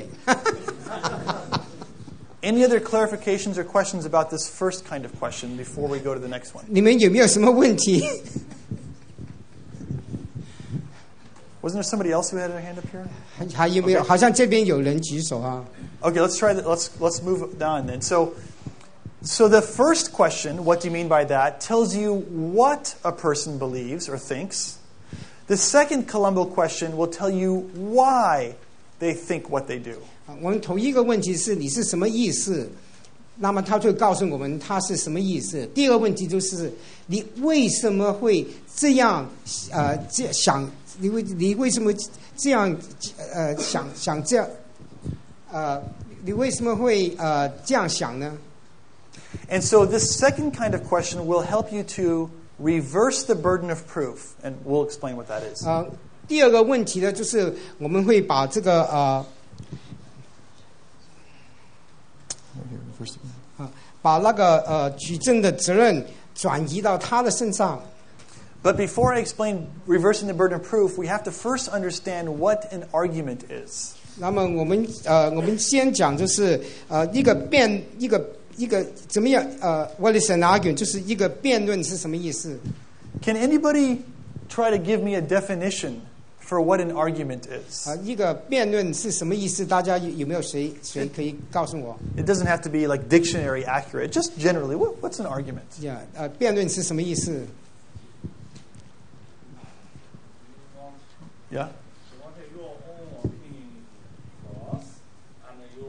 Any other clarifications or questions about this first kind of question before we go to the next one?
你们有没有什么问题？
Wasn't there somebody else who had a hand up here?
还还有没有？
Okay.
好像这边有人举手啊。
Okay, let's try that. Let's let's move down then. So, so the first question, what do you mean by that, tells you what a person believes or thinks. The second Columbo question will tell you why they think what they do.
我们头一个问题是你是什么意思？那么他就告诉我们他是什么意思。第二个问题就是你为什么会这样呃这样想？你为你为什么这样呃想想这样？呃，你为什么会呃这样想呢？
And so this second kind of question will help you to reverse the burden of proof, and we'll explain what that is.
呃，第二个问题呢，就是我们会把这个呃啊把那个呃举证的责任转移到他的身上。
But before I explain reversing the burden of proof, we have to first understand what an argument is.
那么我们呃，我们先讲就是呃，一个辩一个一个怎么样呃 ，what is an argument？ 就是一个辩论是什么意思？
Can anybody try to give me a definition for what an argument is?
啊、一个辩论是什么意思？大家有有没有谁谁可以告诉我？
It doesn't have to be like dictionary accurate. Just generally, what, what's an argument?
呀，呃，辩论是什么意思？
Yeah.
You want to your own opinion first, and you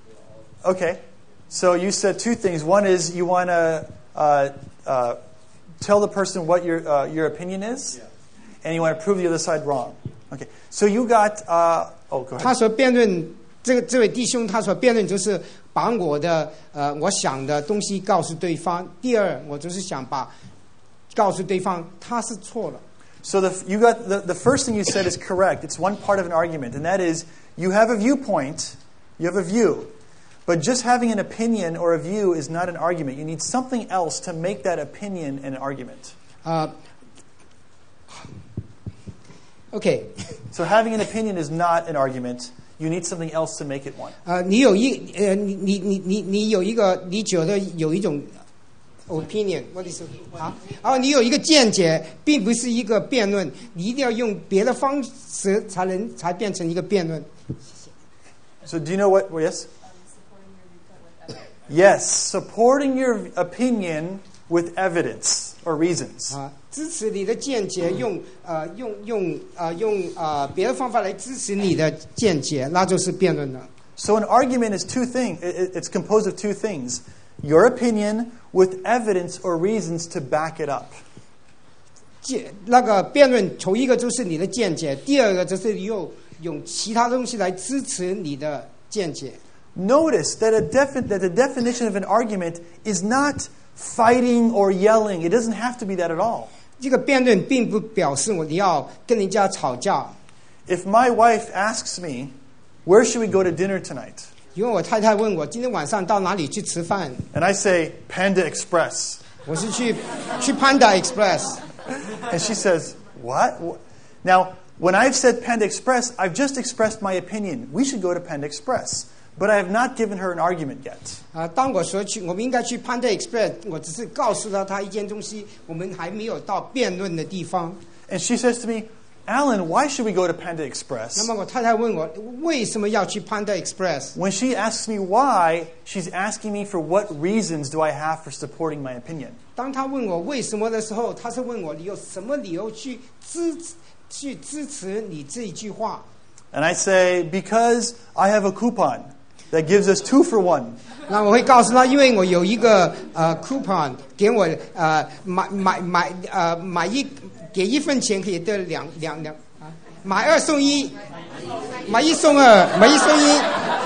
Okay. So you said two things. One is you want to uh, uh, tell the person what your uh, your opinion is,
Yeah.
and you want to prove the other side wrong. Okay. So you got. Uh, oh, go
他
ahead.
所辩论这个这位弟兄，他所辩论就是把我的呃我想的东西告诉对方。第二，我就是想把告诉对方他是错了。
So the, you got the, the first thing you said is correct. It's one part of an argument, and that is you have a viewpoint, you have a view, but just having an opinion or a view is not an argument. You need something else to make that opinion an argument.
啊、OK，
So having an opinion is not an argument. You need something else to make it one.
呃，你有一呃，你你你你你有一个，你觉得有一种 opinion，what is it？ 啊？然后你有一个见解，并不是一个辩论，你一定要用别的方式才能才变成一个辩论。
So do you know what? Well, yes? Yes, supporting your opinion with evidence or reasons.
啊，支持你的见解，用呃用用呃用呃别的方法来支持你的见解，那就是辩论了。
So an argument is two things. It's composed of two things: your opinion with evidence or reasons to back it up.
见那个辩论，头一个就是你的见解，第二个就是用用其他东西来支持你的见解。
Notice that a defi- that the definition of an argument is not fighting or yelling. It doesn't have to be that at all.
这个辩论并不表示我你要跟人家吵架。
If my wife asks me, "Where should we go to dinner tonight?"
因为我太太问我今天晚上到哪里去吃饭，
and I say Panda Express,
我是去去 Panda Express，
and she says, "What?" Now, when I've said Panda Express, I've just expressed my opinion. We should go to Panda Express. But I have not given her an argument yet.
啊，当我说去，我们应该去 Panda Express， 我只是告诉了她一件东西，我们还没有到辩论的地方。
And she says to me, "Alan, why should we go to Panda Express?"
那么我太太问我为什么要去 Panda Express？
When she asks me why, she's asking me for what reasons do I have for supporting my opinion.
当她问我为什么的时候，她是问我你有什么理由去支去支持你这一句话？
And I say, because I have a coupon that gives us two for one.
那我会告诉他，因为我有一个呃 coupon 给我呃买买买呃买一给一分钱可以得两两两啊，买二送一，买一送二，买一送一，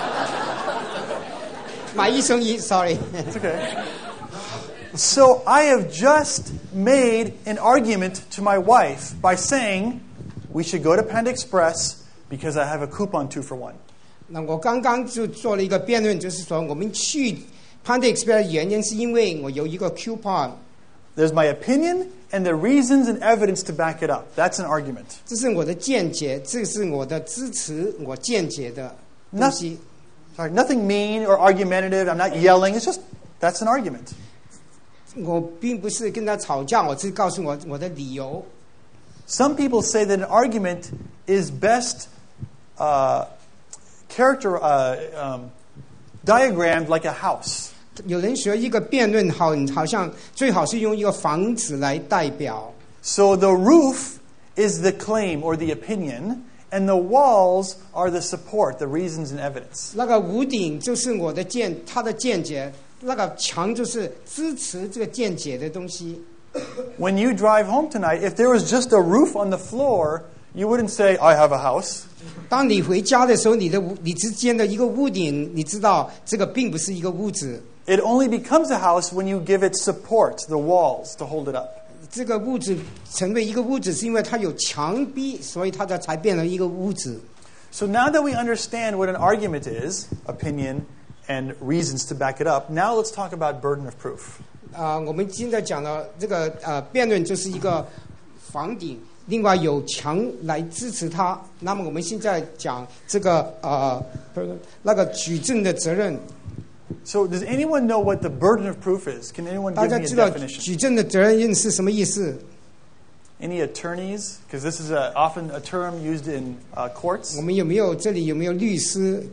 买一送一 ，sorry。
It's okay. So I have just made an argument to my wife by saying we should go to Panda Express because I have a coupon two for one.
那我刚刚就做了一个辩论，就是说我们去 Panda Express 的原因是因为我有一个 coupon。
There's my opinion and the reasons and evidence to back it up. That's an argument.
这是我的见解，这是我的支持我见解的东西。
Sorry, nothing mean or argumentative. I'm not yelling. It's just, that's an argument.
我并不是跟他吵架，我只告诉我我的理由。
Some people say that an argument is best uh, character uh, um, diagrammed like a house.
有人说一个辩论好，好像最好是用一个房子来代表。
So the roof is the claim or the opinion, and the walls are the support, the reasons and evidence.
那个屋顶就是我的见，他的见解；那个墙就是支持这个见解的东西。
When you drive home tonight, if there was just a roof on the floor, you wouldn't say, "I have a house."
当你回家的时候，你的屋你之间的一个屋顶，你知道这个并不是一个屋子。
It only becomes a house when you give it support, the walls, to hold it up.
这个屋子成为一个屋子，是因为它有墙壁，所以它才才变成一个屋子。
So now that we understand what an argument is, opinion, and reasons to back it up, now let's talk about burden of proof.
啊、我们现在讲的这个呃辩论就是一个房顶，另外有墙来支持它。那么我们现在讲这个呃不是那个举证的责任。
So does anyone know what the burden of proof is? Can anyone
大
give
家
me a
知道
definition?
举证的责任是什么意思？
Any attorneys? Because this is a, often a term used in uh, courts.
我们有没有这里有没有律师？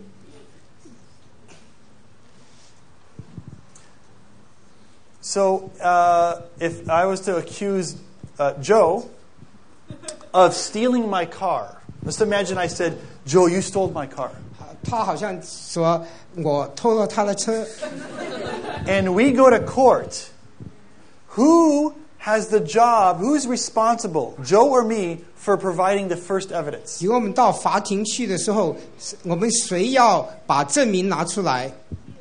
So uh, if I was to accuse uh, Joe of stealing my car, let's imagine I said, "Joe, you stole my car."
他好像说我偷了他的车。
And we go to court. Who has the job, who's responsible, Joe or me, for providing the first evidence?
如果我们到法庭去的时候，我们谁要把证明拿出来？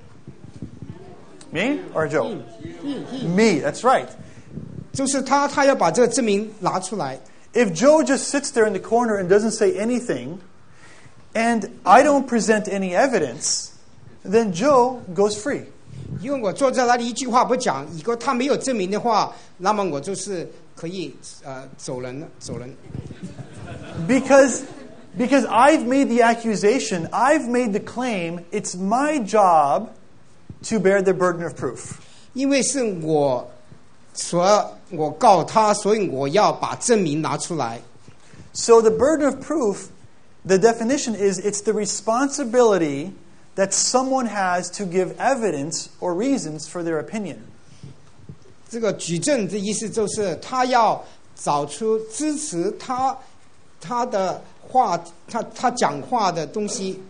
Me or Joe? Me, that's right.
就是他，他要把这个证明拿出来。
If Joe just sits there in the corner and doesn't say anything, and I don't present any evidence, then Joe goes free.
因为我坐在那里一句话不讲，如果他没有证明的话，那么我就是可以呃走人了，走人。
Because, because I've made the accusation, I've made the claim, it's my job to bear the burden of proof.
因为是我所我告他，所以我要把证明拿出来。
So the burden of proof, the definition is it's the responsibility that someone has to give evidence or reasons for their opinion.
这个举证的意思就是他要找出支持他他的话，他他讲话的东西。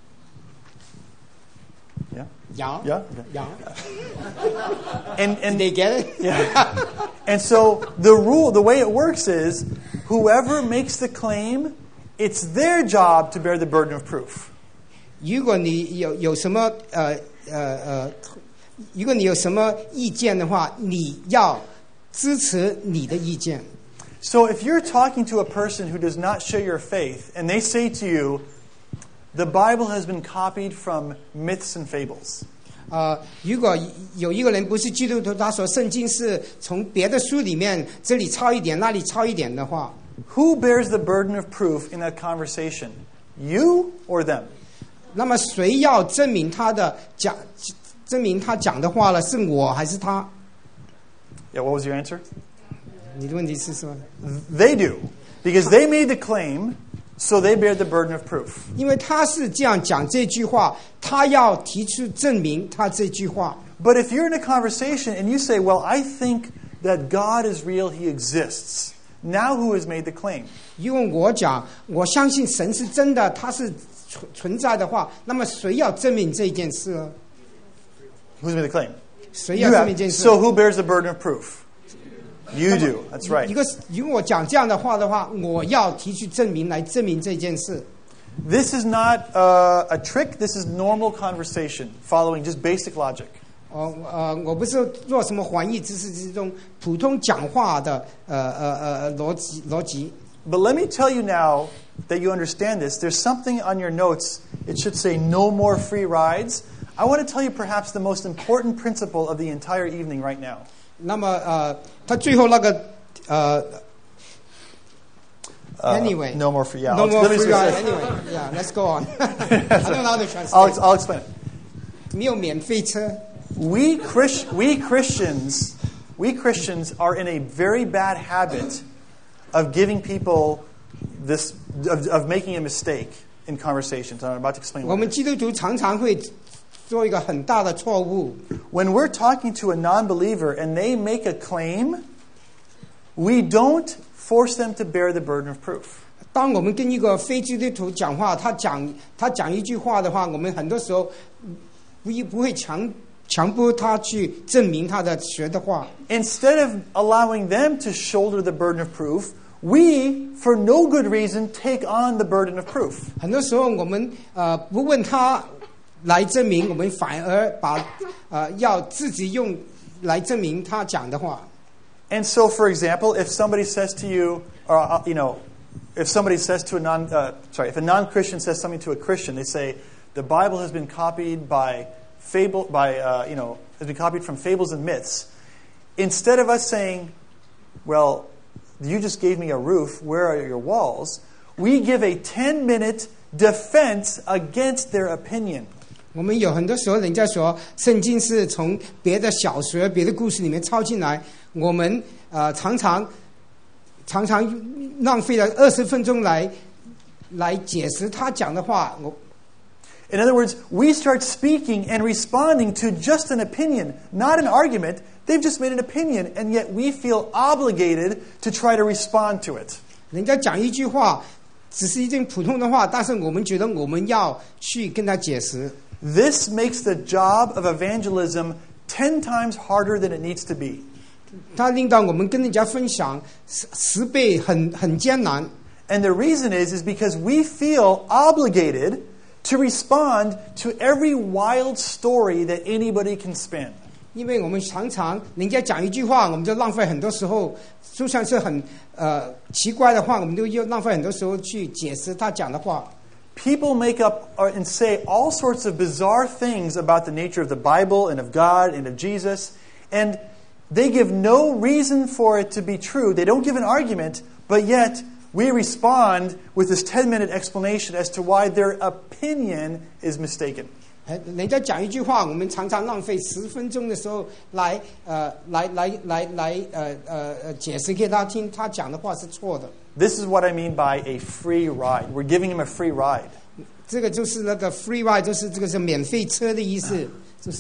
Yeah.
Yeah.
Yeah.
Yeah.
And and
they get it.
Yeah. And so the rule, the way it works is, whoever makes the claim, it's their job to bear the burden of proof.
如果你有有什么呃呃呃，如果你有什么意见的话，你要支持你的意见。
So if you're talking to a person who does not share your faith, and they say to you, the Bible has been copied from myths and fables.
呃，如果有一个人不是基督徒，他说圣经是从别的书里面这里抄一点，那里抄一点的话
，Who bears the burden of proof in that conversation? You or them?
那么谁要证明他的讲，证明他讲的话了？是我还是他？
Yeah, what was your answer?
你的问题是什么？
They do, because they made the claim, so they bear the burden of proof.
因为他是这样讲这句话，他要提出证明他这句话。
But if you're in a conversation and you say, "Well, I think that God is real; He exists." Now, who has made the claim?
因为我讲，我相信神是真的，他是存存在的话，那么谁要证明这件事呢？
Who's made the claim?
谁要证明这件事
So who bears the burden of proof? You do. That's right.
一个如果我讲这样的话的话，我要提出证明来证明这件事。
This is not uh, a trick. This is normal conversation following just basic logic.
哦呃，我不是做什么翻译，只是这种普通讲话的呃呃呃逻辑逻辑。
But let me tell you now that you understand this. There's something on your notes. It should say "No more free rides." I want to tell you perhaps the most important principle of the entire evening right now.
那么呃，他最后那个呃。Anyway,
uh, no more free. Yeah,
no
I'll,
more
let me
free
say-
ride. Anyway, yeah, let's go on. I don't know how to translate.
I'll, I'll explain it.
没有免费车。
We, Chris, we Christians, we Christians are in a very bad habit of giving people this, of, of making a mistake in conversations. I'm about to explain
我
what
们
it is.
基督徒常常会做一个很大的错误。
When we're talking to a non-believer and they make a claim, we don't force them to bear the burden of proof.
当我们跟一个非基督徒讲话，他讲他讲一句话的话，我们很多时候不不会强强迫他去证明他的学的话。
Instead of allowing them to shoulder the burden of proof, we, for no good reason, take on the burden of proof.
很多时候我们呃不问他来证明，我们反而把呃要自己用来证明他讲的话。
And so, for example, if somebody says to you, or uh, you know, if somebody says to a non, uh, sorry, if a non-Christian says something to a Christian, they say the Bible has been copied by fable, by uh, you know, has been copied from fables and myths. Instead of us saying, well, you just gave me a roof, where are your walls? We give a ten-minute defense against their opinion.
我们有很多时候人家说圣经是从别的小说、别的故事里面抄进来，我们呃常常常常浪费了二十分钟来来解释他讲的话。我
In other words, we start speaking and responding to just an opinion, not an argument. They've just made an opinion, and yet we feel obligated to try to respond to it.
人家讲一句话， 只是一件普通的话，但是我们觉得我们要去跟他解释。
This makes the job of evangelism ten times harder than it needs to be.
它令到我们跟人家分享十十倍很很艰难。
And the reason is, is because we feel obligated to respond to every wild story that anybody can spin.
因为我们常常人家讲一句话，我们就浪费很多时候，就算是很呃奇怪的话，我们都要浪费很多时候去解释他讲的话。
People make up or, and say all sorts of bizarre things about the nature of the Bible and of God and of Jesus, and they give no reason for it to be true. They don't give an argument, but yet we respond with this ten-minute explanation as to why their opinion is mistaken.
人家讲一句话，我们常常浪费十分钟的时候来呃来来来来呃呃呃解释给他听，他讲的话是错的。
This is what I mean by a free ride. We're giving him a free ride.
这个就是那个 free ride， 就是这个是免费车的意思，就是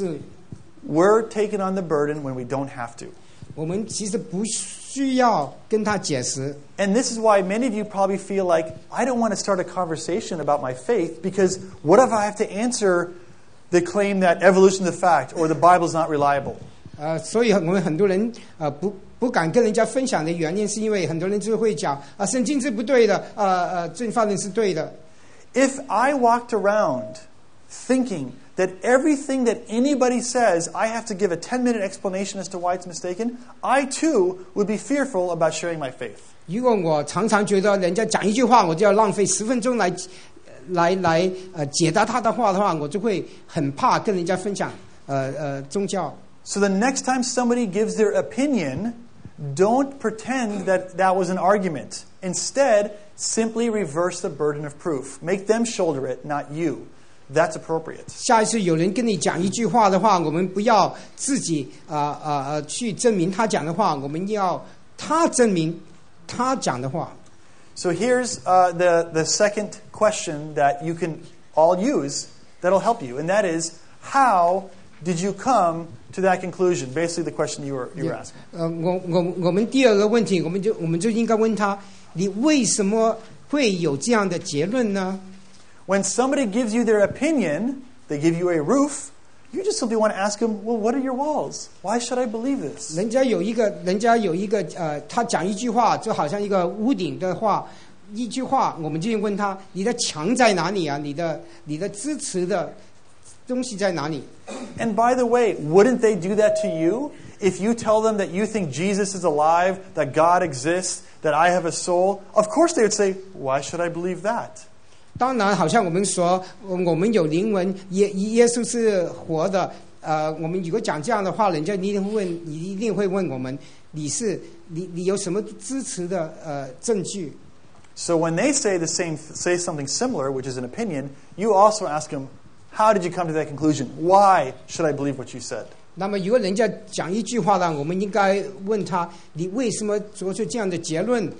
we're taking on the burden when we don't have to.
我们其实不需要跟他解释。
And this is why many of you probably feel like, I don't want to start a conversation about my faith because what if I have to answer the claim that evolution is a fact or the Bible is not reliable?
呃，所以我们很多人呃不不敢跟人家分享的原因，是因为很多人就会讲啊，圣经是不对的，呃呃，进化论是对的。
If I walked around thinking that everything that anybody says, I have to give a ten-minute explanation as to why it's mistaken, I too would be fearful about sharing my faith.
如果我常常觉得人家讲一句话，我就要浪费十分钟来来来呃解答他的话的话，我就会很怕跟人家分享呃呃宗教。
So the next time somebody gives their opinion, don't pretend that that was an argument. Instead, simply reverse the burden of proof. Make them shoulder it, not you. That's appropriate.
下一次有人跟你讲一句话的话，我们不要自己啊啊啊去证明他讲的话，我们要他证明他讲的话。
So here's uh, the the second question that you can all use that'll help you, and that is, how did you come to that conclusion? Basically, the question you were you were asking.
呃，我我我们第二个问题，我们就我们就应该问他，你为什么会有这样的结论呢？
When somebody gives you their opinion, they give you a roof. You just simply want to ask them, well, what are your walls? Why should I believe this?
人家有一个，人家有一个，呃，他讲一句话，就好像一个屋顶的话，一句话，我们就问他，你的墙在哪里啊？你的你的支持的东西在哪里？
And by the way, wouldn't they do that to you? If you tell them that you think Jesus is alive, that God exists, that I have a soul, of course they would say, why should I believe that?
当然，好像我们说，我们有灵魂，耶耶稣是活的。呃，我们如果讲这样的话，人家一定会问，你一定会问我们，你是你你有什么支持的呃证据？
So when they say the same, say something similar, which is an opinion, you also ask them, how did you come to that conclusion? Why should I believe what you said?
那么，如果人家讲一句话呢，我们应该问他，你为什么做出这样的结论？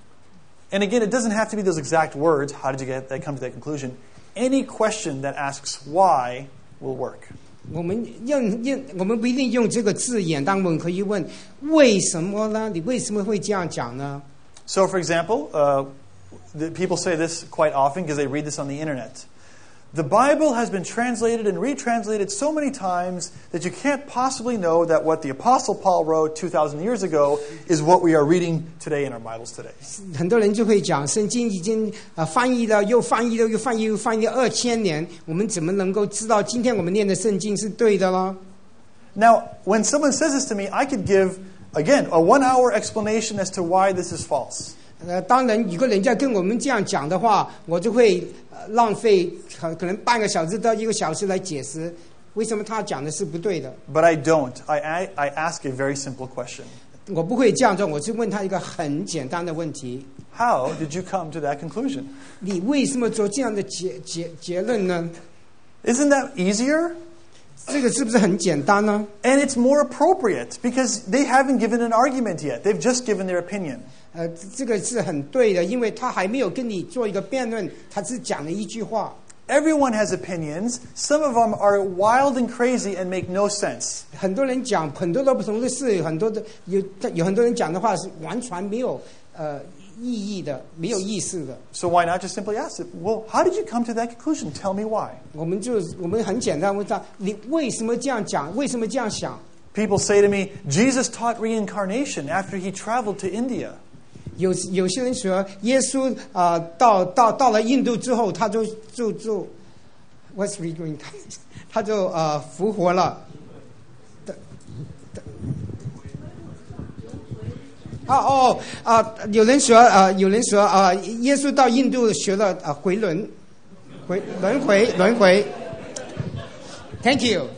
And again, it doesn't have to be those exact words. How did you get that? Come to that conclusion? Any question that asks why will work.
我们用用我们不一定用这个字眼，但我们可以问为什么呢？你为什么会这样讲呢？
So, for example, uh, the, people say this quite often because they read this on the internet. The Bible has been translated and retranslated so many times that you can't possibly know that what the Apostle Paul wrote two thousand years ago is what we are reading today in our Bibles today.
很多人就会讲，圣经已经呃翻译了，又翻译了，又翻译，又翻译了二千年，我们怎么能够知道今天我们念的圣经是对的呢？
Now, when someone says this to me, I could give, again, a one-hour explanation as to why this is false.
呃，当然，如果人家跟我们这样讲的话，我就会、呃、浪费可可能半个小时到一个小时来解释为什么他讲的是不对的。
But I don't. I, I, I ask a very simple question.
我不会这样做，我是问他一个很简单的问题：
How did you come to that conclusion?
你为什么做这样的结结结论呢？
Isn't that easier?
这个是不是很简单呢？
And it's more appropriate because they haven't given an argument yet. They've just given their opinion.
呃，这个是很对的，因为他还没有跟你做一个辩论，他只讲了一句话。
Everyone has opinions. Some of them are wild and crazy and make no sense.
很多人讲很多的不同的事，很多的有有很多人讲的话是完全没有呃意义的，没有意思的。
So why not just simply ask it? Well, how did you come to that conclusion? Tell me why.
我们就我们很简单问他，你为什么这样讲？为什么这样想？
People say to me, Jesus taught reincarnation after he traveled to India.
有有些人说，耶稣啊、呃，到到到了印度之后，他就就就 ，what's reincarnation？ 他就呃复活了。啊哦啊！有人说啊、呃，有人说啊、呃，耶稣到印度学了啊、呃、回轮，回轮回轮回。Thank you.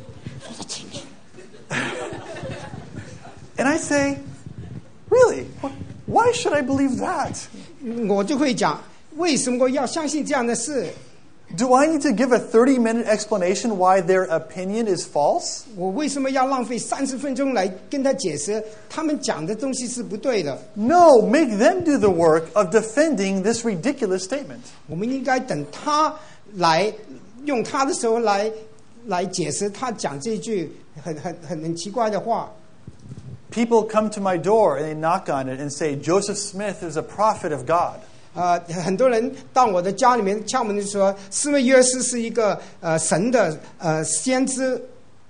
And I say, really? Why should I believe that?
我就会讲，为什么要相信这样的事？
Do I need to give a thirty-minute explanation why their opinion is false?
我为什么要浪费三十分钟来跟他解释他们讲的东西是不对的？
No, make them do the work of defending this ridiculous statement.
我们应该等他来用他的时候来来解释他讲这句很很很很奇怪的话。
People come to my door and they knock on it and say, Joseph Smith is a prophet of God.
呃，很多人到我的家里面敲门说，斯密约斯是一个呃神的呃先知。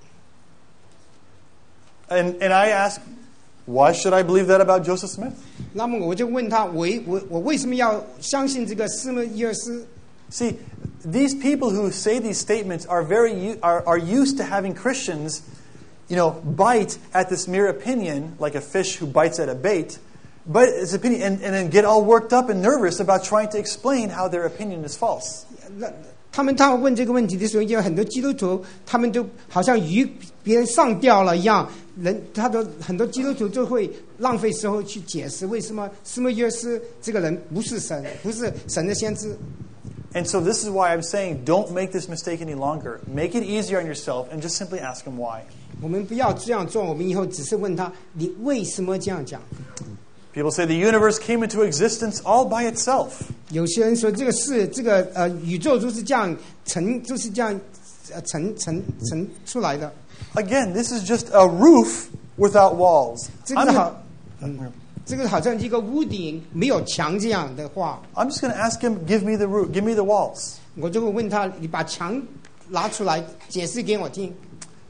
And, and I ask, why should I believe that about Joseph Smith?
那么我就问他，我我我为什么要相信这个斯密约斯？
See, these people who say these statements are very are, are used to having Christians, you know, bite at this mere opinion like a fish who bites at a bait. But it's opinion, and, and then get all worked up and nervous about trying to explain how their opinion is false.
他们他们问这个问题的时候，有很多基督徒，他们就好像鱼别人上吊了一样，人他都很多基督徒就会浪费时候去解释为什么斯密约斯这个人不是神，不是神的先知。
And so this is why I'm saying don't make this mistake any longer. Make it easier on yourself and just simply ask him why.
我们不要这样做，我们以后只是问他，你为什么这样讲？
People say the universe came into existence all by itself.
有些人说这个是这个呃宇宙就是这样成就是这样呃成成成出来的。
Again, this is just a roof without walls.
这个好，嗯，这个好像一个屋顶没有墙这样的话。
I'm just going to ask him, give me the roof, give me the walls.
我就会问他，你把墙拿出来解释给我听。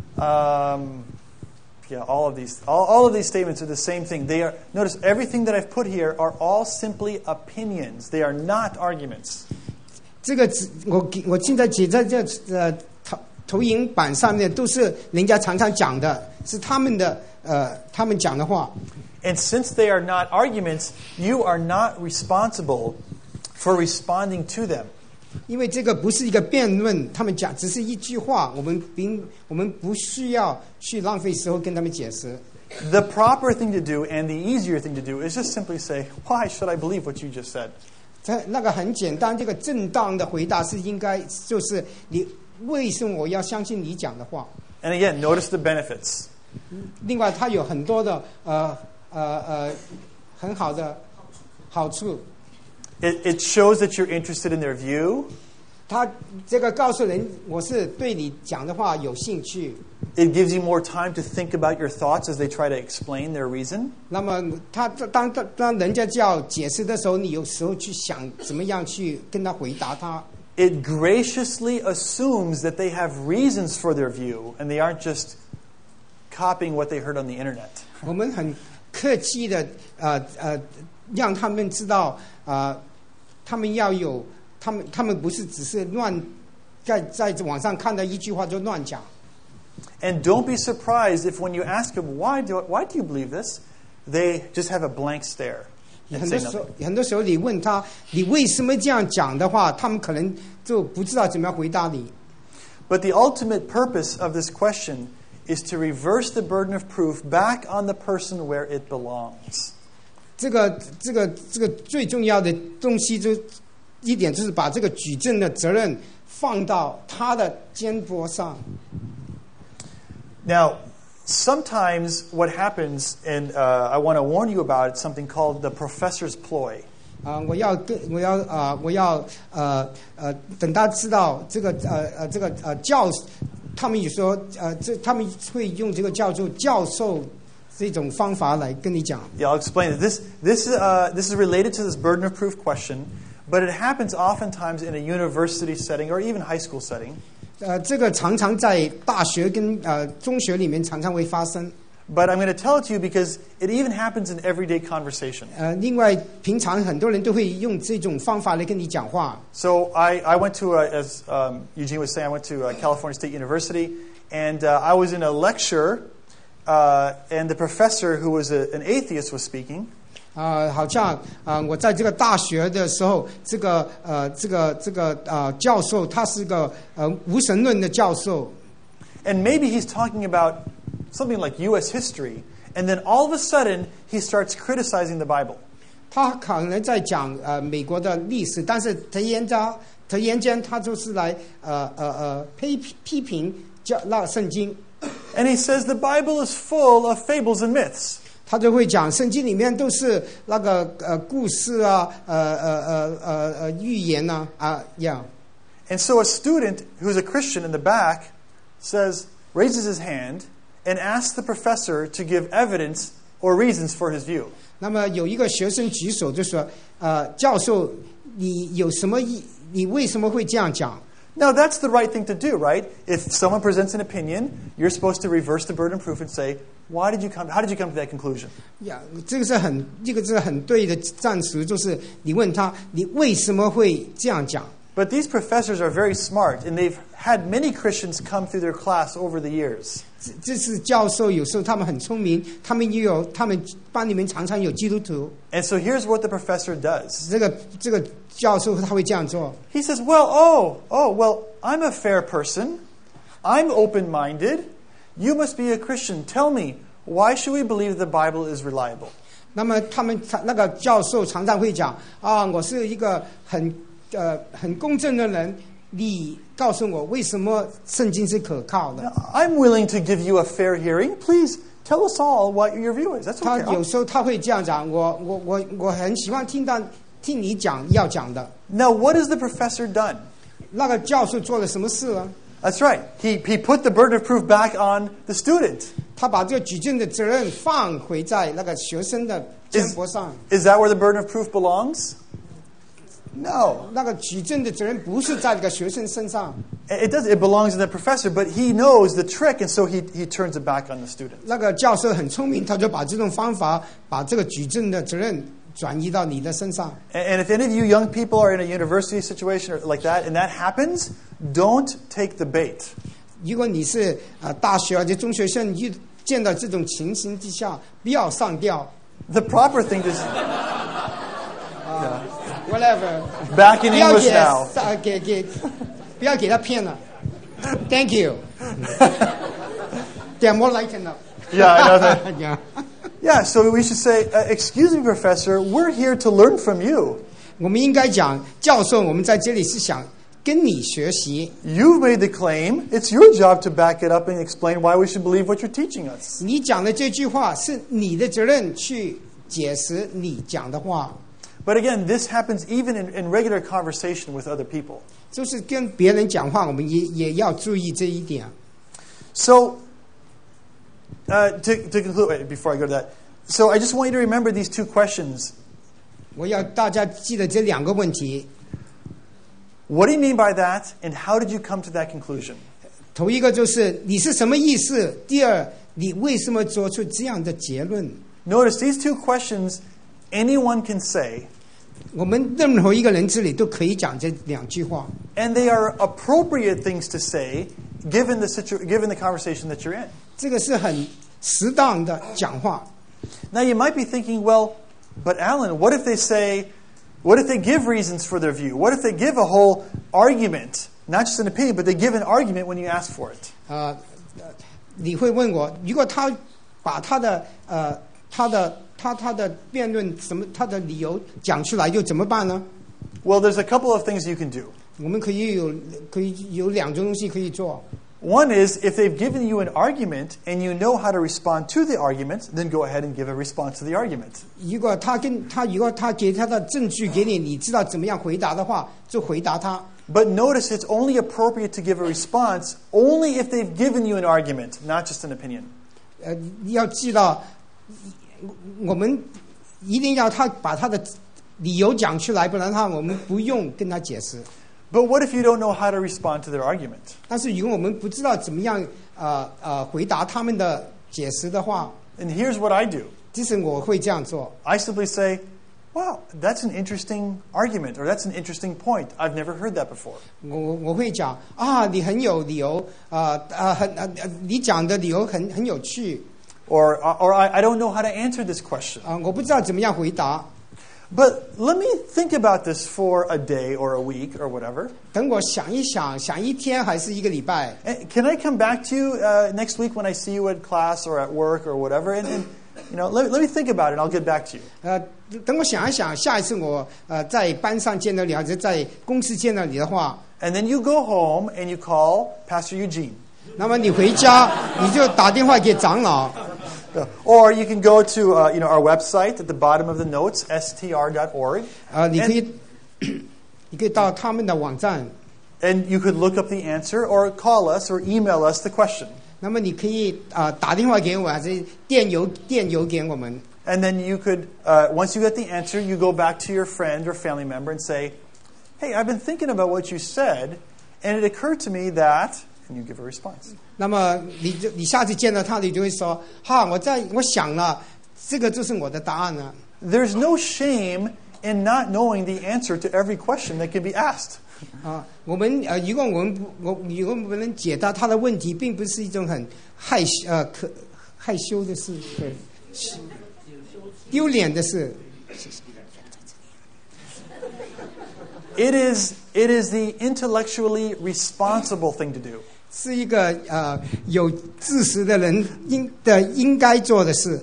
Um, yeah, all of these, all, all of these statements are the same thing. They are. Notice everything that I've put here are all simply opinions. They are not arguments.
这个我我现在写在这呃投投影板上面，都是人家常常讲的，是他们的呃他们讲的话。
And since they are not arguments, you are not responsible for responding to them.
因为这个不是一个辩论，他们讲只是一句话，我们并我们不需要去浪费时候跟他们解释。
The proper thing to do and the easier thing to do is just simply say, "Why should I believe what you just said?"
这那个很简单，这个正当的回答是应该就是你为什么我要相信你讲的话？
And again, notice the benefits.
另外，它有很多的呃呃呃很好的好处。
It, it shows that you're interested in their view.
他这个告诉人，我是对你讲的话有兴趣。
It gives you more time to think about your thoughts as they try to explain their reason.
那么他当当当人家叫解释的时候，你有时候去想怎么样去跟他回答他。
It graciously assumes that they have reasons for their view and they aren't just copying what they heard on the internet.
我们很客气的呃呃让他们知道啊、呃，他们要有他们他们不是只是乱在在网上看到一句话就乱讲。
And don't be surprised if when you ask them, why do, why do you believe this? They just have a blank stare.
很多时候，很多时候你问他你为什么这样讲的话，他们可能就不知道怎么样回答你。
But the ultimate purpose of this question is to reverse the burden of proof back on the person where it belongs.
这个这个这个最重要的东西就一点就是把这个举证的责任放到他的肩膊上。
Now, sometimes what happens, and uh, I want to warn you about it, something called the professor's ploy.
啊、呃，我要跟我要啊、呃，我要呃呃，等他知道这个呃呃这个呃教，他们有说呃这他们会用这个叫做教授这种方法来跟你讲。
Yeah, I'll explain it. This, this, uh, this is related to this burden of proof question, but it happens oftentimes in a university setting or even high school setting.
呃，这个常常在大学跟呃中学里面常常会发生。
But I'm going to tell it to you because it even happens in everyday conversation.
呃，另外，平常很多人都会用这种方法来跟你讲话。
So I, I went to, uh, as um, Eugene was saying, I went to uh, California State University, and uh, I was in a lecture, uh, and the professor, who was a, an atheist, was speaking.
啊、呃，好像啊、呃，我在这个大学的时候，这个呃，这个这个啊、呃、教授，他是个呃无神论的教授。
And maybe he's talking about something like U S history, and then all of a sudden he starts criticizing the Bible.
他可能在讲呃美国的历史，但是突然间突然间他就是来呃呃呃批批评教那圣经。
And he says the Bible is full of fables and myths.
他就会讲圣经里面都是那个呃故事啊，呃呃呃呃呃寓言呐啊呀。
And so a student who's a Christian in the back says, raises his hand and asks the professor to give evidence or reasons for his view.
那么有一个学生举手就说：“呃，教授，你有什么意？你为什么会这样讲？”
Now that's the right thing to do, right? If someone presents an opinion, you're supposed to reverse the burden of proof and say, "Why did you come? How did you come to that conclusion?"
呀，这个是很这个是很对的赞词，就是你问他，你为什么会这样讲？
But these professors are very smart, and they've had many Christians come through their class over the years.
这这是教授，有时候他们很聪明，他们也有他们班里面常常有基督徒。
And so here's what the professor does.
这个这个教授他会这样做。
He says, "Well, oh, oh, well, I'm a fair person. I'm open-minded. You must be a Christian. Tell me, why should we believe the Bible is reliable?"
那么他们那个教授常常会讲啊，我是一个很呃很公正的人，你告诉我为什么圣经是可靠的？
Now, I'm willing to give you a fair hearing. Please tell us all what your view is. That's
他
okay.
有时候他会这样讲，我我我我很喜欢听到听你讲要讲的。
Now, what has the professor done?
那个教授做了什么事呢？
That's right. He, he put the burden of proof back on the student.
他把这个举证的责任放回在那个学生的肩膊上。
Is that where the burden of proof belongs? No.
那个举证的责任不是在这个学生身上。
It does. It belongs to the professor, but he knows the trick, and so he, he turns it back on the student.
那个教授很聪明，他就把这种方法，把这个举证的责任转移到你的身上。
And if any of you young people are in a university situation or like that, and that happens, don't take the bait.
如果你是呃大学或者中学生，遇见到这种情形之下，不要上吊。
The proper thing to
Whatever.
Back in
不要
English
给
now.
呃给给，不要给他骗了。Thank you. They're more lightened up.
Yeah, I know that.
Yeah.
Yeah, so we should say, uh, "Excuse me, professor, we're here to learn from you.
我们应该讲，教授，我们在这里是想跟你学习。
You've made the claim. It's your job to back it up and explain why we should believe what you're teaching us."
你讲的这句话是你的责任，去解释你讲的话。
But again, this happens even in, in regular conversation with other people.
就是跟别人讲话，我们也也要注意这一点。
So, uh, to, to conclude, wait, before I go to that, so I just want you to remember these two questions.
我要大家记得这两个问题。
What do you mean by that, and how did you come to that conclusion?
头一个就是你是什么意思？第二，你为什么做出这样的结论？
Notice these two questions anyone can say,
我们任何一个人这里都可以讲这两句话，
and they are appropriate things to say given the situ- given the conversation that you're in.
这个是很适当的讲话。
Now you might be thinking, well, but Alan, what if they say, what if they give reasons for their view? What if they give a whole argument, not just an opinion, but they give an argument when you ask for it?
啊、呃，你会问我，如果他把他的呃他的他他的辩论什么他的理由讲出来，又怎么办呢？
Well, there's a couple of things you can do.
我们可以有可以有两种东西可以做。
One is, if they've given you an argument and you know how to respond to the argument, then go ahead and give a response to the argument.
如果他跟他如果他给他的证据给你，你知道怎么样回答的话，就回答他。
But notice it's only appropriate to give a response only if they've given you an argument, not just an opinion.
呃，你要知道， 我们一定要他把他的理由讲出来，不然的话我们不用跟他解释。
But what if you don't know how to respond to their argument?
但是如果我们不知道怎么样呃呃回答他们的解释的话，
And here's what I do.
其实我会这样做。
I simply say, wow, that's an interesting argument, or that's an interesting point. I've never heard that before.
我我会讲啊，你很有理由，啊啊很啊你讲的理由很很有趣。
Or, or I, I don't know how to answer this question.
啊，我不知道怎么样回答。
But let me think about this for a day or a week or whatever.
等我想一想，想一天还是一个礼拜。
And can I come back to you uh, next week when I see you at class or at work or whatever? And, and you know, let, let me think about it and I'll get back to you.
呃，等我想一想，下一次我呃在班上见到你，或者在公司见到你的话。
And then you go home and you call Pastor Eugene.
那么你回家，你就打电话给长老。
Or you can go to uh, you know our website at the bottom of the notes, s t r dot org.
啊，你可以，你可以到他们的网站。
And you could look up the answer, or call us, or email us the question.
那么你可以啊打电话给我，还是电邮电邮给我们。
And then you could, uh, once you get the answer, you go back to your friend or family member and say, "Hey, I've been thinking about what you said, and it occurred to me that," and you give a response.
那么你就你下次见到他，你就会说：“哈，我在我想了，这个就是我的答案了。”
There's no shame in not knowing the answer to every question that can be asked.
啊，我们呃，如果我们不我如果我们能解答他的问题，并不是一种很害羞呃可害羞的事，对，丢脸的事。
It is it is the intellectually responsible thing to do.
是一个呃有知识的人应的应该做的事。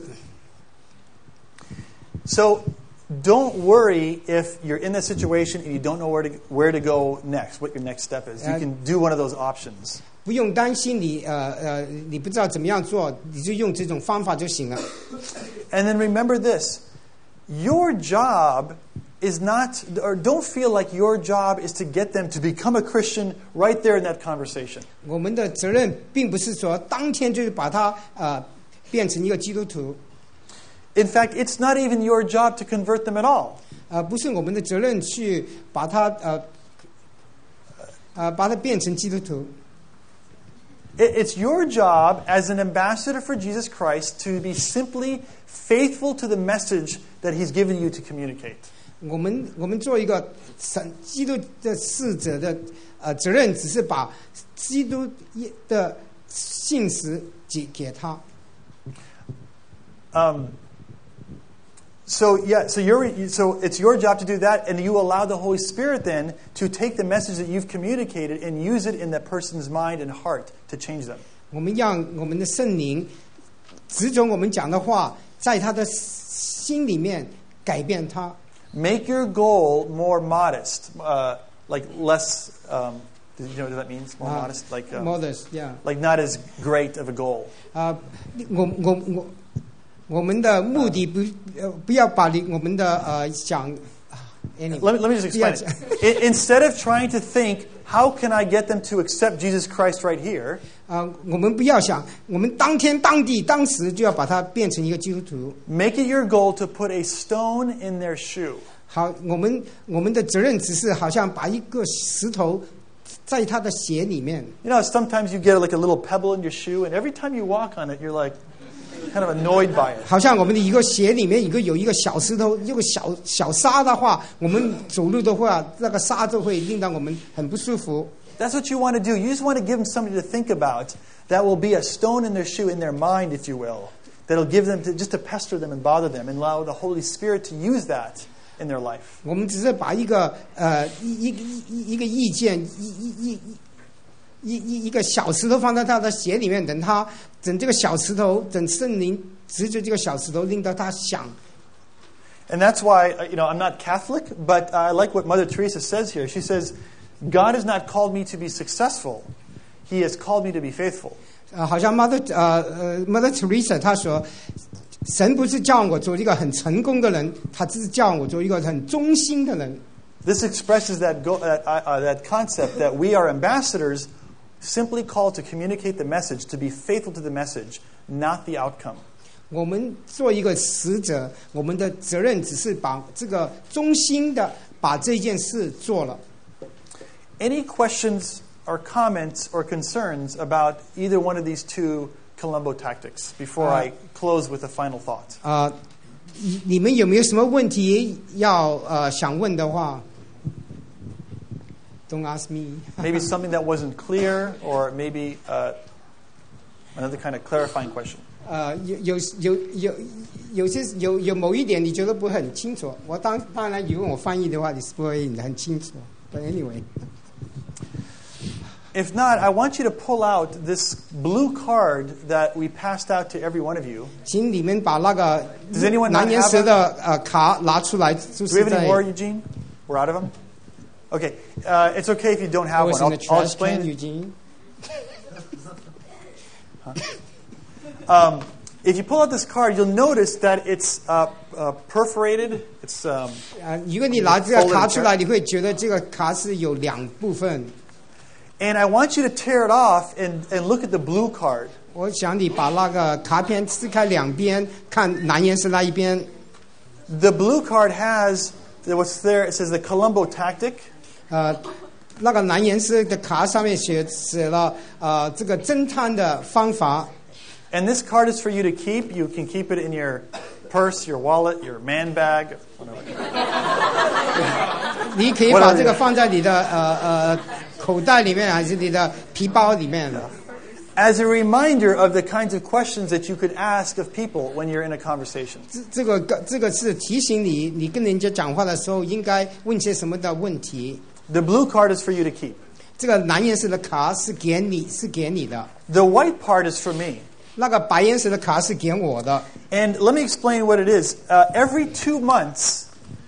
So don't worry if you're in that situation and you don't know where to where to go next, what your next step is. You can do one of those options.
不用担心你呃呃你不知道怎么样做，你就用这种方法就行了。
And then remember this: your job is not, or don't feel like your job is to get them to become a Christian right there in that conversation.
我们的责任并不是说当天就把他呃变成一个基督徒。
In fact, it's not even your job to convert them at all.
呃，不是我们的责任去把他呃呃把他变成基督徒。
It's your job as an ambassador for Jesus Christ to be simply faithful to the message that He's given you to communicate.
我们我们做一个神基督的使者的呃责任，只是把基督的信实给给他。
Um. So yeah, so you're so it's your job to do that, and you allow the Holy Spirit then to take the message that you've communicated and use it in that person's mind and heart to change them.
我们让我们的圣灵执着我们讲的话，在他的心里面改变他。
Make your goal more modest, uh, like less. Um, do you know what that means? More
uh,
modest, like um,
modest, yeah.
Like not as great of a goal.
啊、uh, ，我我我我们的目的不呃不要把你我们的呃想。Anyway,
let me let me just explain it. Instead of trying to think, how can I get them to accept Jesus Christ right here?
啊、uh, 我们不要想，我们当天当地当时就要把它变成一个基督徒。
Make it your goal to put a stone in their shoe.
好，我们我们的责任只是好像把一个石头在他的鞋里面。
You know, sometimes you get like a little pebble in your shoe, and every time you walk on it, you're like kind of annoyed by it.
好像我们的一个鞋里面一个有一个小石头，一个小小沙的话，我们走路的话，那个沙就会令到我们很不舒服。
That's what you want to do. You just want to give them something to think about that will be a stone in their shoe, in their mind, if you will. That'll give them to, just to pester them and bother them, and allow the Holy Spirit to use that in their life.
我们只是把一个呃一一一一个意见一一一一一一个小石头放在他的鞋里面，等他等这个小石头，等圣灵执着这个小石头，令到他想。
And that's why, you know, I'm not Catholic, but I like what Mother Teresa says here. She says, God has not called me to be successful. He has called me to be faithful.
呃，好像 Mother 呃呃 Mother Teresa 她说，神不是叫我做一个很成功的人，他只是叫我做一个很忠心的人。
This expresses that go, that, uh, that concept that we are ambassadors, simply called to communicate the message, to be faithful to the message, not the outcome.
我们做一个使者，我们的责任只是把这个忠心的把这件事做了。
Any questions or comments or concerns about either one of these two Columbo tactics before I close with a final thought?
啊、你你们有没有什么问题要呃想问的话 ？Don't ask me.
Maybe something that wasn't clear, or maybe uh, another kind of clarifying question.
呃，有有有有有些有有某一点你觉得不是很清楚，我当当然如果我翻译的话，你是不会很清楚。But anyway.
If not, I want you to pull out this blue card that we passed out to every one of you.
请你们把那个
Does anyone not
蓝颜
have
色
them?
的呃卡拿出来，就
Do we
是
have any
在
more, Eugene? We're out of them? Okay. Uh, it's okay if you don't have
was
one.
in the
I'll, I'll
trash can,
explain.
Eugene.
Um, if you pull out this card, you'll notice that it's uh, uh, perforated. It's um,
啊，如果你拿这个卡出来，你会觉得这个卡是有两部分。
And I want you to tear it off and, and look at the blue card.
我想你把那个卡片撕开两边，看蓝颜色那一边。
The blue card has what's there. It says the Columbo tactic.
呃，那个蓝颜色的卡上面写写了呃这个侦探的方法。
And this card is for you to keep. You can keep it in your purse, your wallet, your man bag.
你可以把这个放在你的呃呃口袋里面，还是你的皮包里面。
As a reminder of the kinds of questions that you could ask of people when you're in a conversation.
这这个这个是提醒你，你跟人家讲话的时候应该问些什么的问题。
The blue card is for you to keep.
这个蓝颜色的卡是给你，是给你的。
The white part is for me.
那个白颜色的卡是给我的。
And let me explain what it is. Uh, every two months,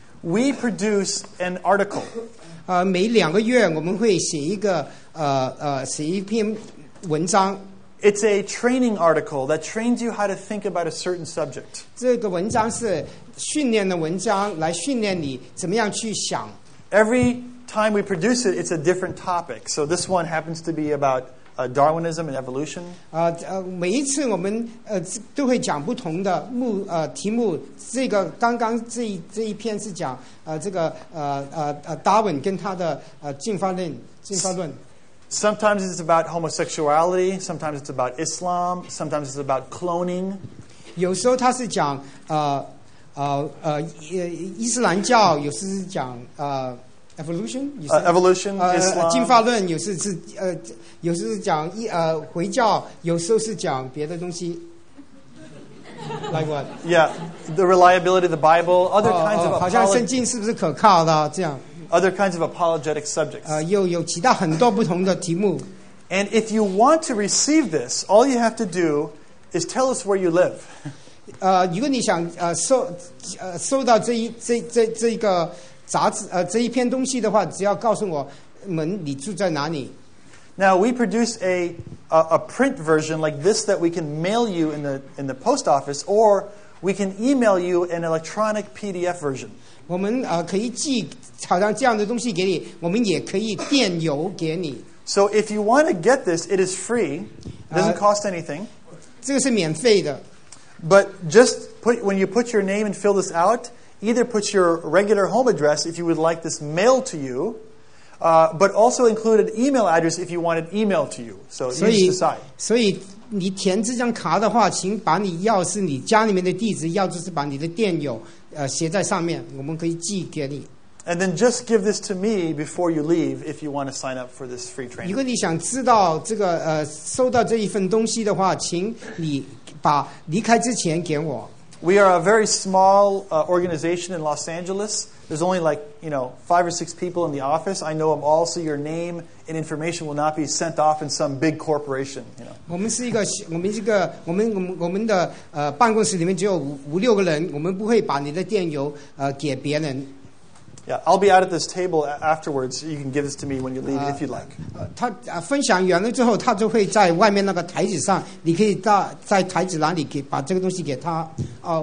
we produce an article.
呃，每两个月我们会写一个呃呃写一篇文章。
It's a training article that trains you how to think about a certain subject.
这个文章是训练的文章，来训练你怎么样去想。
Every time we produce it, it's a different topic. So this one happens to be about uh, Darwinism and evolution.
呃呃，每一次我们呃都会讲不同的目呃题目。这个刚刚这一这一篇是讲呃这个呃呃呃达文跟他的呃进化论进化论。
Sometimes it's about homosexuality. Sometimes it's about Islam. Sometimes it's about cloning.
有时候他是讲呃呃呃伊斯兰教，有时是讲呃 evolution，
Uh, evolution,
呃
Islam.
进化论，有时是呃有时是讲一呃回教，有时候是讲别的东西。Like what?
Yeah, the reliability of the Bible, other
哦
kinds
哦
of
好像圣
apolog-
经是不是可靠的？这样
other kinds of apologetic subjects.
呃又有其他很多不同的题目。
And if you want to receive this, all you have to do is tell us where you live.
呃，如果你想呃收呃收到这一这这这一个杂志呃这一篇东西的话，只要告诉我们你住在哪里。
Now we produce a, a a print version like this that we can mail you in the in the post office, or we can email you an electronic P D F version.
我们呃可以寄好像这样的东西给你，我们也可以电邮给你。
So if you want to get this, it is free. It doesn't
Uh,
cost anything.
这个是免费的。
But just put when you put your name and fill this out, either put your regular home address if you would like this mailed to you, uh, but also include an email address if you want it emailed to you. So
所
you
以
just decide.
所以你填这张卡的话，请把你要是你家里面的地址，要就是把你的电邮呃写在上面，我们可以寄给你。
And then just give this to me before you leave if you want to sign up for this free
如
training.
果你想知道这个呃收到这一份东西的话，请你把离开之前给我。
We are a very small uh, organization in Los Angeles. There's only like, you know, five or six people in the office. I know them all, so your name and information will not be sent off in some big corporation, you know.
我们是一个，我们这个，我们我们我们的呃办公室里面只有五五六个人，我们不会把你的电邮呃给别人。
Yeah, I'll be out at this table a- afterwards. You can give this to me when you leave if you'd like.
呃，他呃分享完了之后，他就会在外面那个台子上，你可以到在台子那里给把这个东西给他。哦、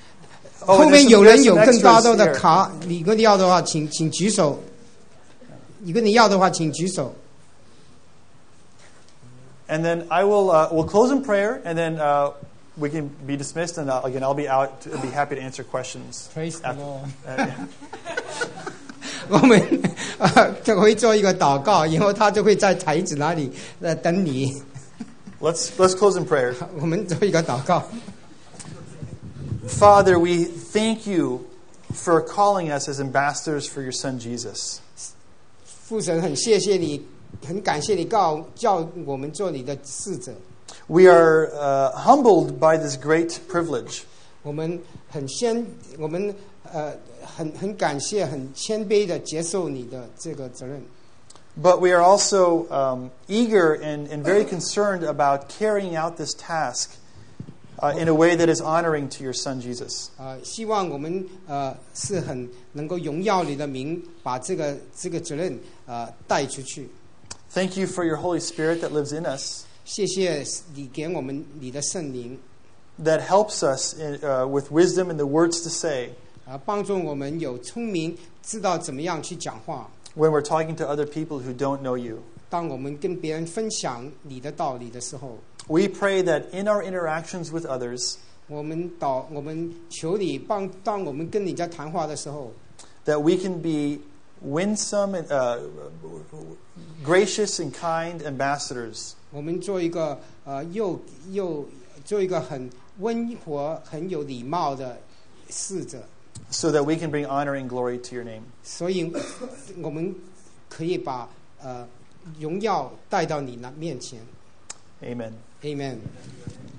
Oh,
后
and
面
there's
有
some-
人
there's
有
some
更大
extras
的
here.
卡，你如果你要的话，请请举手。如果你要的话，请举手。
And then I will uh, we'll close in prayer, and then uh, we can be dismissed, and uh, again, I'll be out. To, be happy to answer questions.
Praise the
after-
Lord.
uh, yeah.
我们呃就会做一个祷告，然后他就会在台子那里呃等你。
Let's let's close in prayer.
我们做一个祷告。
Father, we thank you for calling us as ambassadors for your Son Jesus.
父神，很谢谢你，很感谢你告叫我们做你的使者。
We are uh, humbled by this great privilege.
我们很谦，我们呃很很感谢，很谦卑的接受你的这个责任。
But we are also um, eager and, and very concerned about carrying out this task uh, in a way that is honoring to your Son Jesus.
呃，希望我们呃是很能够荣耀你的名，把这个这个责任呃带出去。
Thank you for your Holy Spirit that lives in us,
谢谢你给我们你的圣灵，
that helps us in, uh, with wisdom and the words to say
啊、帮助我们有聪明，知道怎么样去讲话。
when we're talking to other people who don't know you.
当我们跟别人分享你的道理的时候，
We pray that in our interactions with others,
我们祷我们求你帮，当我们跟人家谈话的时候，
that we can be winsome and uh, gracious and kind ambassadors
我们做一个呃又又做一个很温和、很有礼貌的使者，
so that we can bring honor and glory to your name.
所以我们可以把呃荣耀带到你那面前。
Amen.
Amen。